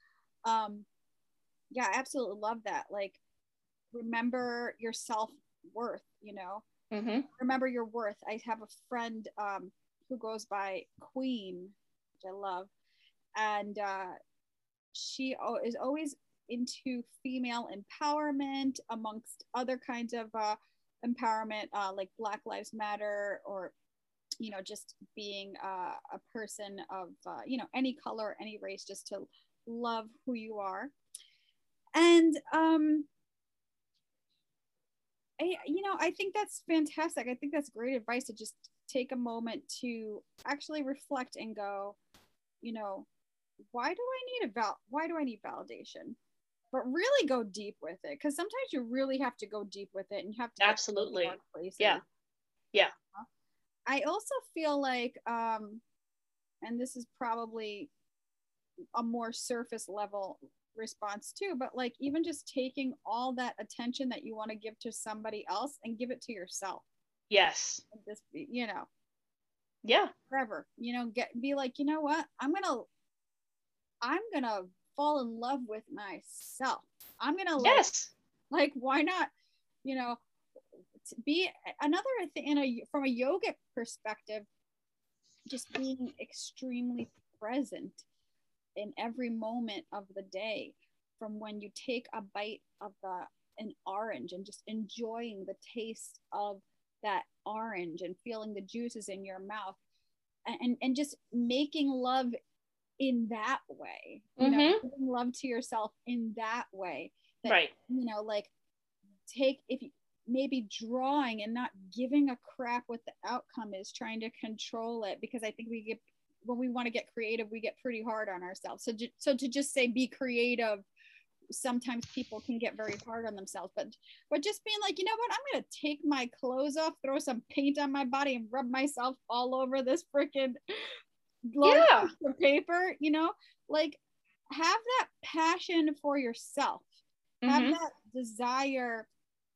Yeah, I absolutely love that. Like, remember your self-worth, remember your worth. I have a friend who goes by Queen, which I love, and she is always into female empowerment, amongst other kinds of empowerment, like Black Lives Matter, or just being a person of any color, any race, just to love who you are. And I think that's fantastic. I think that's great advice, to just take a moment to actually reflect and go, why do I need validation? But really go deep with it, because sometimes you really have to go deep with it, and you have to absolutely, yeah. I also feel like and this is probably a more surface level response too, but like even just taking all that attention that you want to give to somebody else and give it to yourself. Yes. Just yeah, forever, be like, you know what, I'm gonna fall in love with myself. I'm gonna yes, like why not, be another thing from a yogic perspective, just being extremely present in every moment of the day, from when you take a bite of an orange and just enjoying the taste of that orange and feeling the juices in your mouth, and just making love in that way, giving love to yourself in that way, that, right, like if you maybe drawing and not giving a crap what the outcome is, trying to control it, because I think when we want to get creative, we get pretty hard on ourselves. So to just say be creative, sometimes people can get very hard on themselves, but just being like, you know what, I'm gonna take my clothes off, throw some paint on my body, and rub myself all over this freaking large piece of paper, like have that passion for yourself, have that desire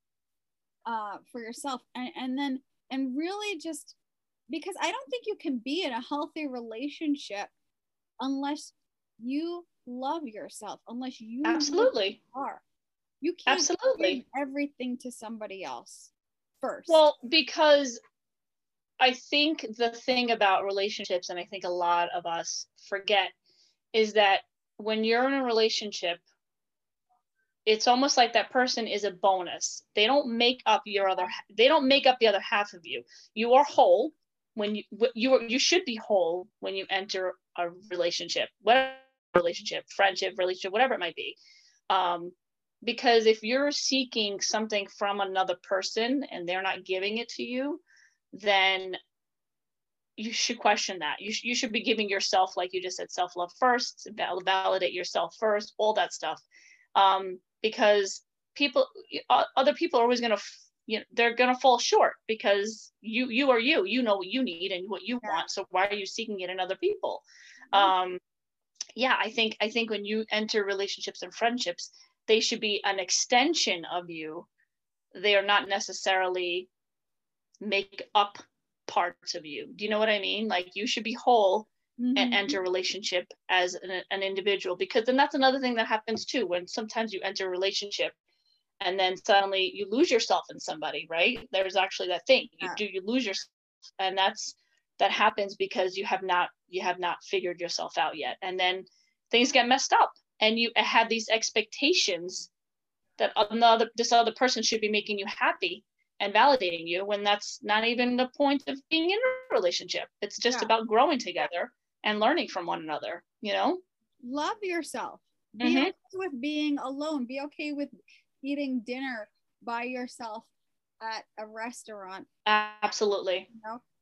for yourself, and really just, because I don't think you can be in a healthy relationship unless you love yourself, unless you absolutely are. You can't give everything to somebody else first. Well, because I think the thing about relationships, and I think a lot of us forget, is that when you're in a relationship, it's almost like that person is a bonus. They don't make up the other half of you. You are whole when you should be whole when you enter a relationship, whatever relationship, friendship, relationship, whatever it might be. Because if you're seeking something from another person and they're not giving it to you, then you should question that. You should be giving yourself, like you just said, self-love first, validate yourself first, all that stuff. Because other people are always going to, they're going to fall short, because you are you know what you need and what you want. So why are you seeking it in other people? I think when you enter relationships and friendships, they should be an extension of you. They are not necessarily make up parts of you. Do you know what I mean? Like, you should be whole and enter a relationship as an individual, because then that's another thing that happens too, when sometimes you enter a relationship and then suddenly you lose yourself in somebody, right? There's actually that thing. You lose yourself, and that happens because you have not figured yourself out yet. And then things get messed up, and you have these expectations that this other person should be making you happy and validating you, when that's not even the point of being in a relationship. It's just about growing together and learning from one another, Love yourself. Be okay with being alone. Be okay with eating dinner by yourself at a restaurant. Absolutely.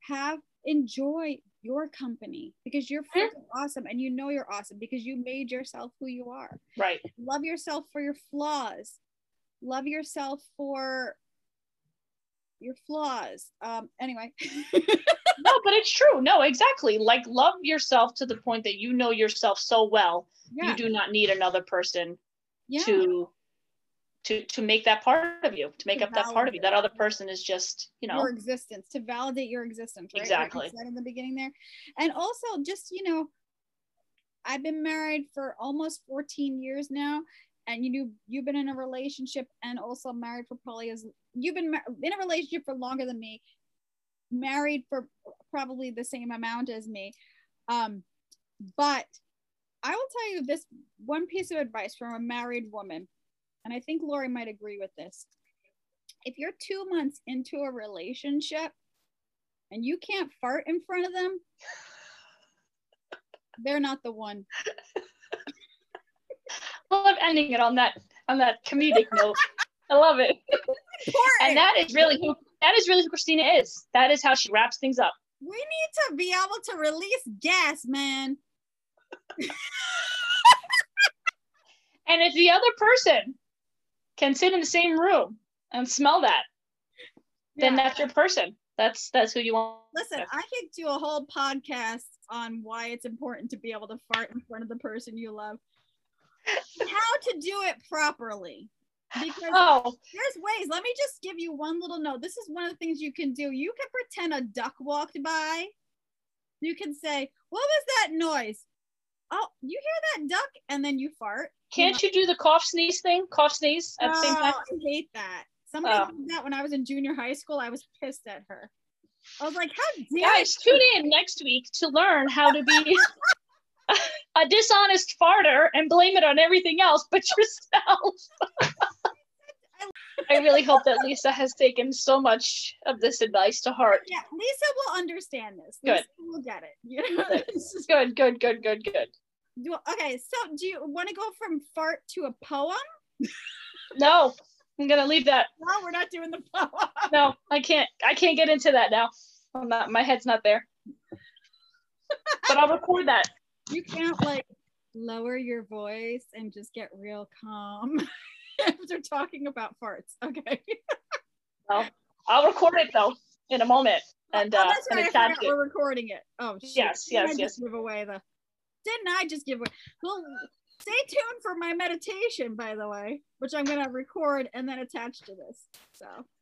Enjoy your company, because you're freaking awesome, and you're awesome because you made yourself who you are. Right. Love yourself for your flaws. Love yourself for your flaws. Anyway. No, but it's true. No, exactly. Like, love yourself to the point that you know yourself so well. You do not need another person to make that part of you, to make up that part of you. That other person is just, your existence, to validate your existence, right? Exactly. Like you said in the beginning there. And also just, I've been married for almost 14 years now. And you've been in a relationship and also married for you've been in a relationship for longer than me, married for probably the same amount as me. But I will tell you this one piece of advice from a married woman, and I think Lori might agree with this. If you're 2 months into a relationship and you can't fart in front of them, they're not the one. Well, I'm ending it on that on that comedic note. I love it. And that is really who Christina is. That is how she wraps things up. We need to be able to release gas, man. And if the other person can sit in the same room and smell that, then that's your person. That's who you want. Listen, I could do a whole podcast on why it's important to be able to fart in front of the person you love. How to do it properly. Because there's ways. Let me just give you one little note. This is one of the things you can do. You can pretend a duck walked by. You can say, what was that noise? Oh, you hear that duck? And then you fart. Can't you do the cough sneeze thing? Cough sneeze at the same time? I hate that. Somebody did that when I was in junior high school. I was pissed at her. I was like, how dare Guys, tune in next week to learn how to be a dishonest farter and blame it on everything else but yourself. I really hope that Lisa has taken so much of this advice to heart. Yeah, Lisa will understand this. Good. Lisa will get it. You know? Good. Okay, so do you want to go from fart to a poem? No, I'm gonna leave that. No, we're not doing the poem. No, I can't get into that now. I'm not. My head's not there. But I'll record that. You can't like lower your voice and just get real calm after talking about farts. Okay. Well, I'll record it though in a moment and that's right. attach it. We're recording it. Oh shit. Yes. Give away the. Didn't I just give away? Well, stay tuned for my meditation, by the way, which I'm gonna record and then attach to this. So.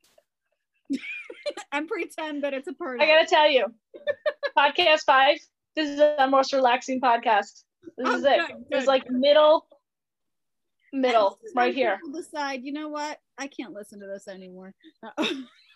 And pretend that it's a part of I gotta tell you, podcast 5. This is our most relaxing podcast. This is it. It's like middle right here. Decide, you know what? I can't listen to this anymore. All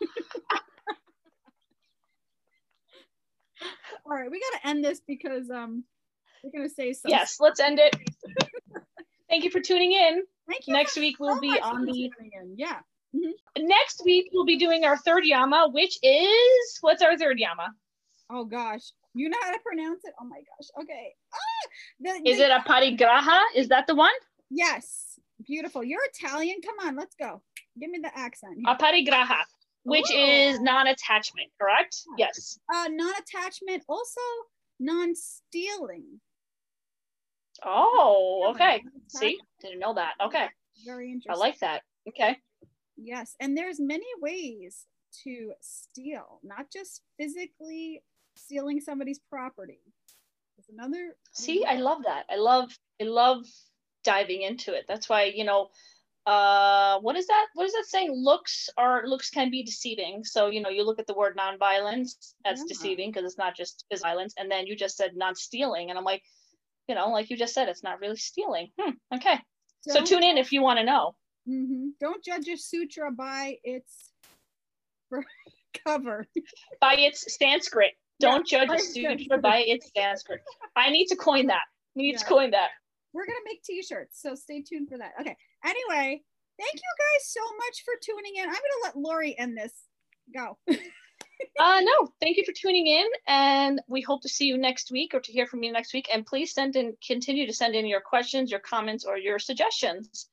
right, we gotta end this because we're gonna say something. Yes, let's end it. Thank you for tuning in. Thank you. Next week we'll be on the. Yeah. Mm-hmm. Next week we'll be doing our third yama, which is what's our third yama? Oh gosh, you know how to pronounce it? Oh my gosh. Okay. Is it a parigraha? Is that the one? Yes. Beautiful. You're Italian. Come on, let's go. Give me the accent. A parigraha, which is non-attachment, correct? Yes. Non-attachment, also non-stealing. Oh, okay. See, didn't know that. Okay. Very interesting. I like that. Okay. Yes, and there's many ways to steal, not just physically stealing somebody's property. There's another. See, I love that. I love diving into it. That's why, what is that saying? Looks can be deceiving. So, you look at the word non-violence, that's deceiving because it's not just violence. And then you just said non-stealing. And I'm like, like you just said, it's not really stealing. Okay. So tune in if you want to know. Mm-hmm. Don't judge a sutra by its cover. By its Sanskrit. Don't judge a sutra by its Sanskrit. I need to coin that. We're going to make t-shirts, so stay tuned for that. Okay. Anyway, thank you guys so much for tuning in. I'm going to let Lori end this. Go. No, thank you for tuning in, and we hope to see you next week or to hear from you next week. And please continue to send in your questions, your comments, or your suggestions.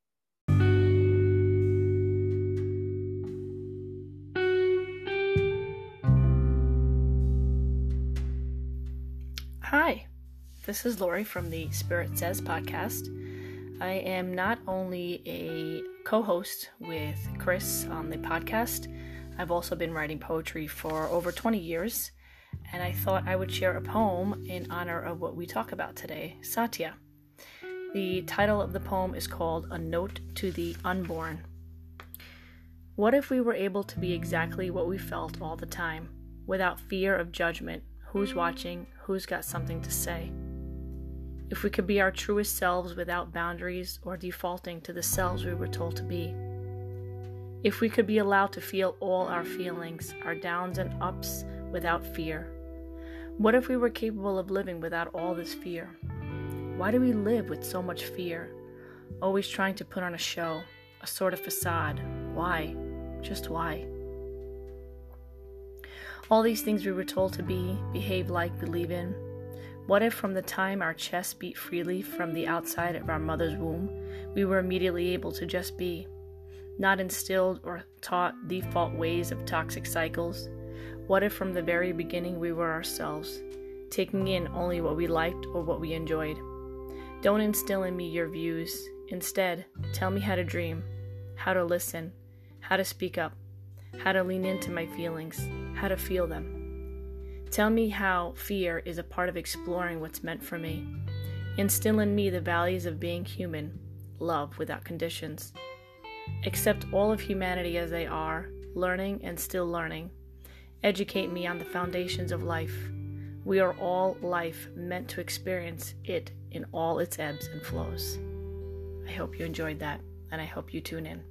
Hi, this is Lori from the Spirit Says podcast. I am not only a co-host with Chris on the podcast, I've also been writing poetry for over 20 years, and I thought I would share a poem in honor of what we talk about today, Satya. The title of the poem is called A Note to the Unborn. What if we were able to be exactly what we felt all the time, without fear of judgment, who's watching, who's got something to say? If we could be our truest selves without boundaries or defaulting to the selves we were told to be. If we could be allowed to feel all our feelings, our downs and ups, without fear. What if we were capable of living without all this fear? Why do we live with so much fear? Always trying to put on a show, a sort of facade. Why? Just why? All these things we were told to be, behave like, believe in. What if from the time our chest beat freely from the outside of our mother's womb, we were immediately able to just be, not instilled or taught default ways of toxic cycles. What if from the very beginning we were ourselves, taking in only what we liked or what we enjoyed? Don't instill in me your views. Instead, tell me how to dream, how to listen, how to speak up, how to lean into my feelings, how to feel them. Tell me how fear is a part of exploring what's meant for me. Instill in me the values of being human, love without conditions. Accept all of humanity as they are, learning and still learning. Educate me on the foundations of life. We are all life, meant to experience it in all its ebbs and flows. I hope you enjoyed that, and I hope you tune in.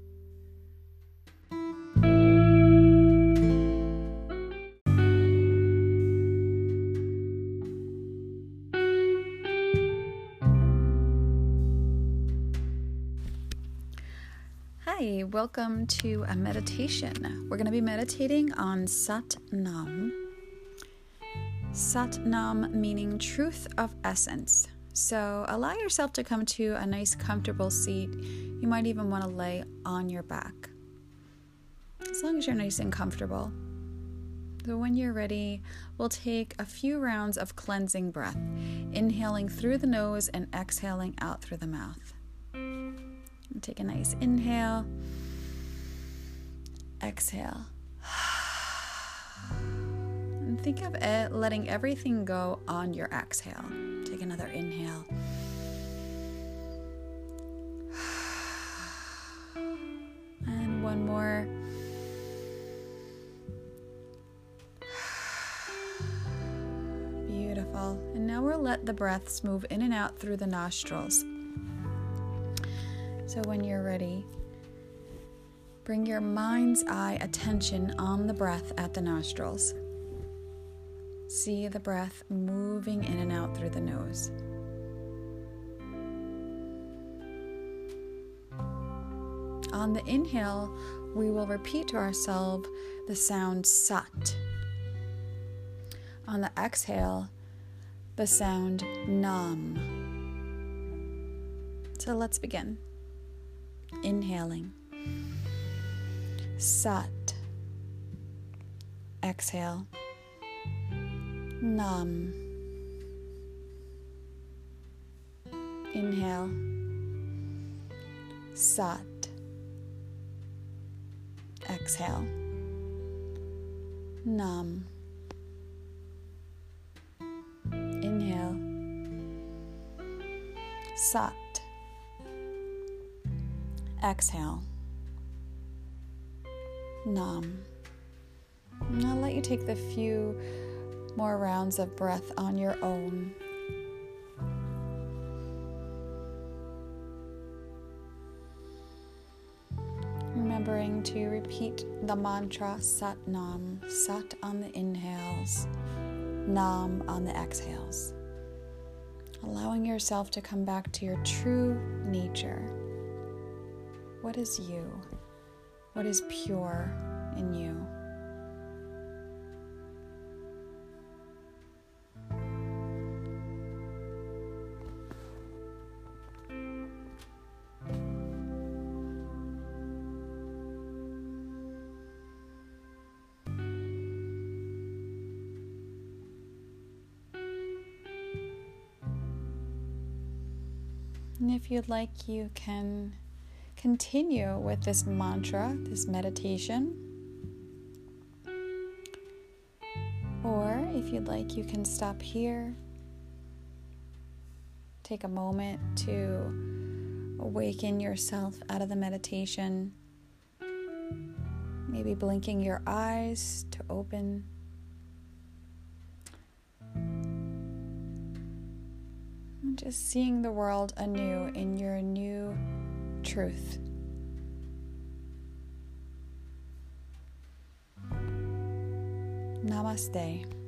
Hi, welcome to a meditation. We're going to be meditating on Sat Nam. Sat Nam meaning truth of essence. So allow yourself to come to a nice comfortable seat. You might even want to lay on your back, as long as you're nice and comfortable. So when you're ready, we'll take a few rounds of cleansing breath, inhaling through the nose and exhaling out through the mouth. Take a nice inhale, exhale. And think of it letting everything go on your exhale. Take another inhale. And one more. Beautiful. And now we'll let the breaths move in and out through the nostrils. So when you're ready, bring your mind's eye attention on the breath at the nostrils. See the breath moving in and out through the nose. On the inhale, we will repeat to ourselves the sound Sat. On the exhale, the sound Nam. So let's begin. Inhaling, Sat. Exhale, Nam. Inhale, Sat. Exhale, Nam. Inhale, Sat. Exhale, Nam. And I'll let you take the few more rounds of breath on your own. Remembering to repeat the mantra Sat Nam, Sat on the inhales, Nam on the exhales. Allowing yourself to come back to your true nature. What is you? What is pure in you? And if you'd like, you can continue with this mantra, this meditation. Or if you'd like, you can stop here. Take a moment to awaken yourself out of the meditation. Maybe blinking your eyes to open. And just seeing the world anew in your new truth. Namaste.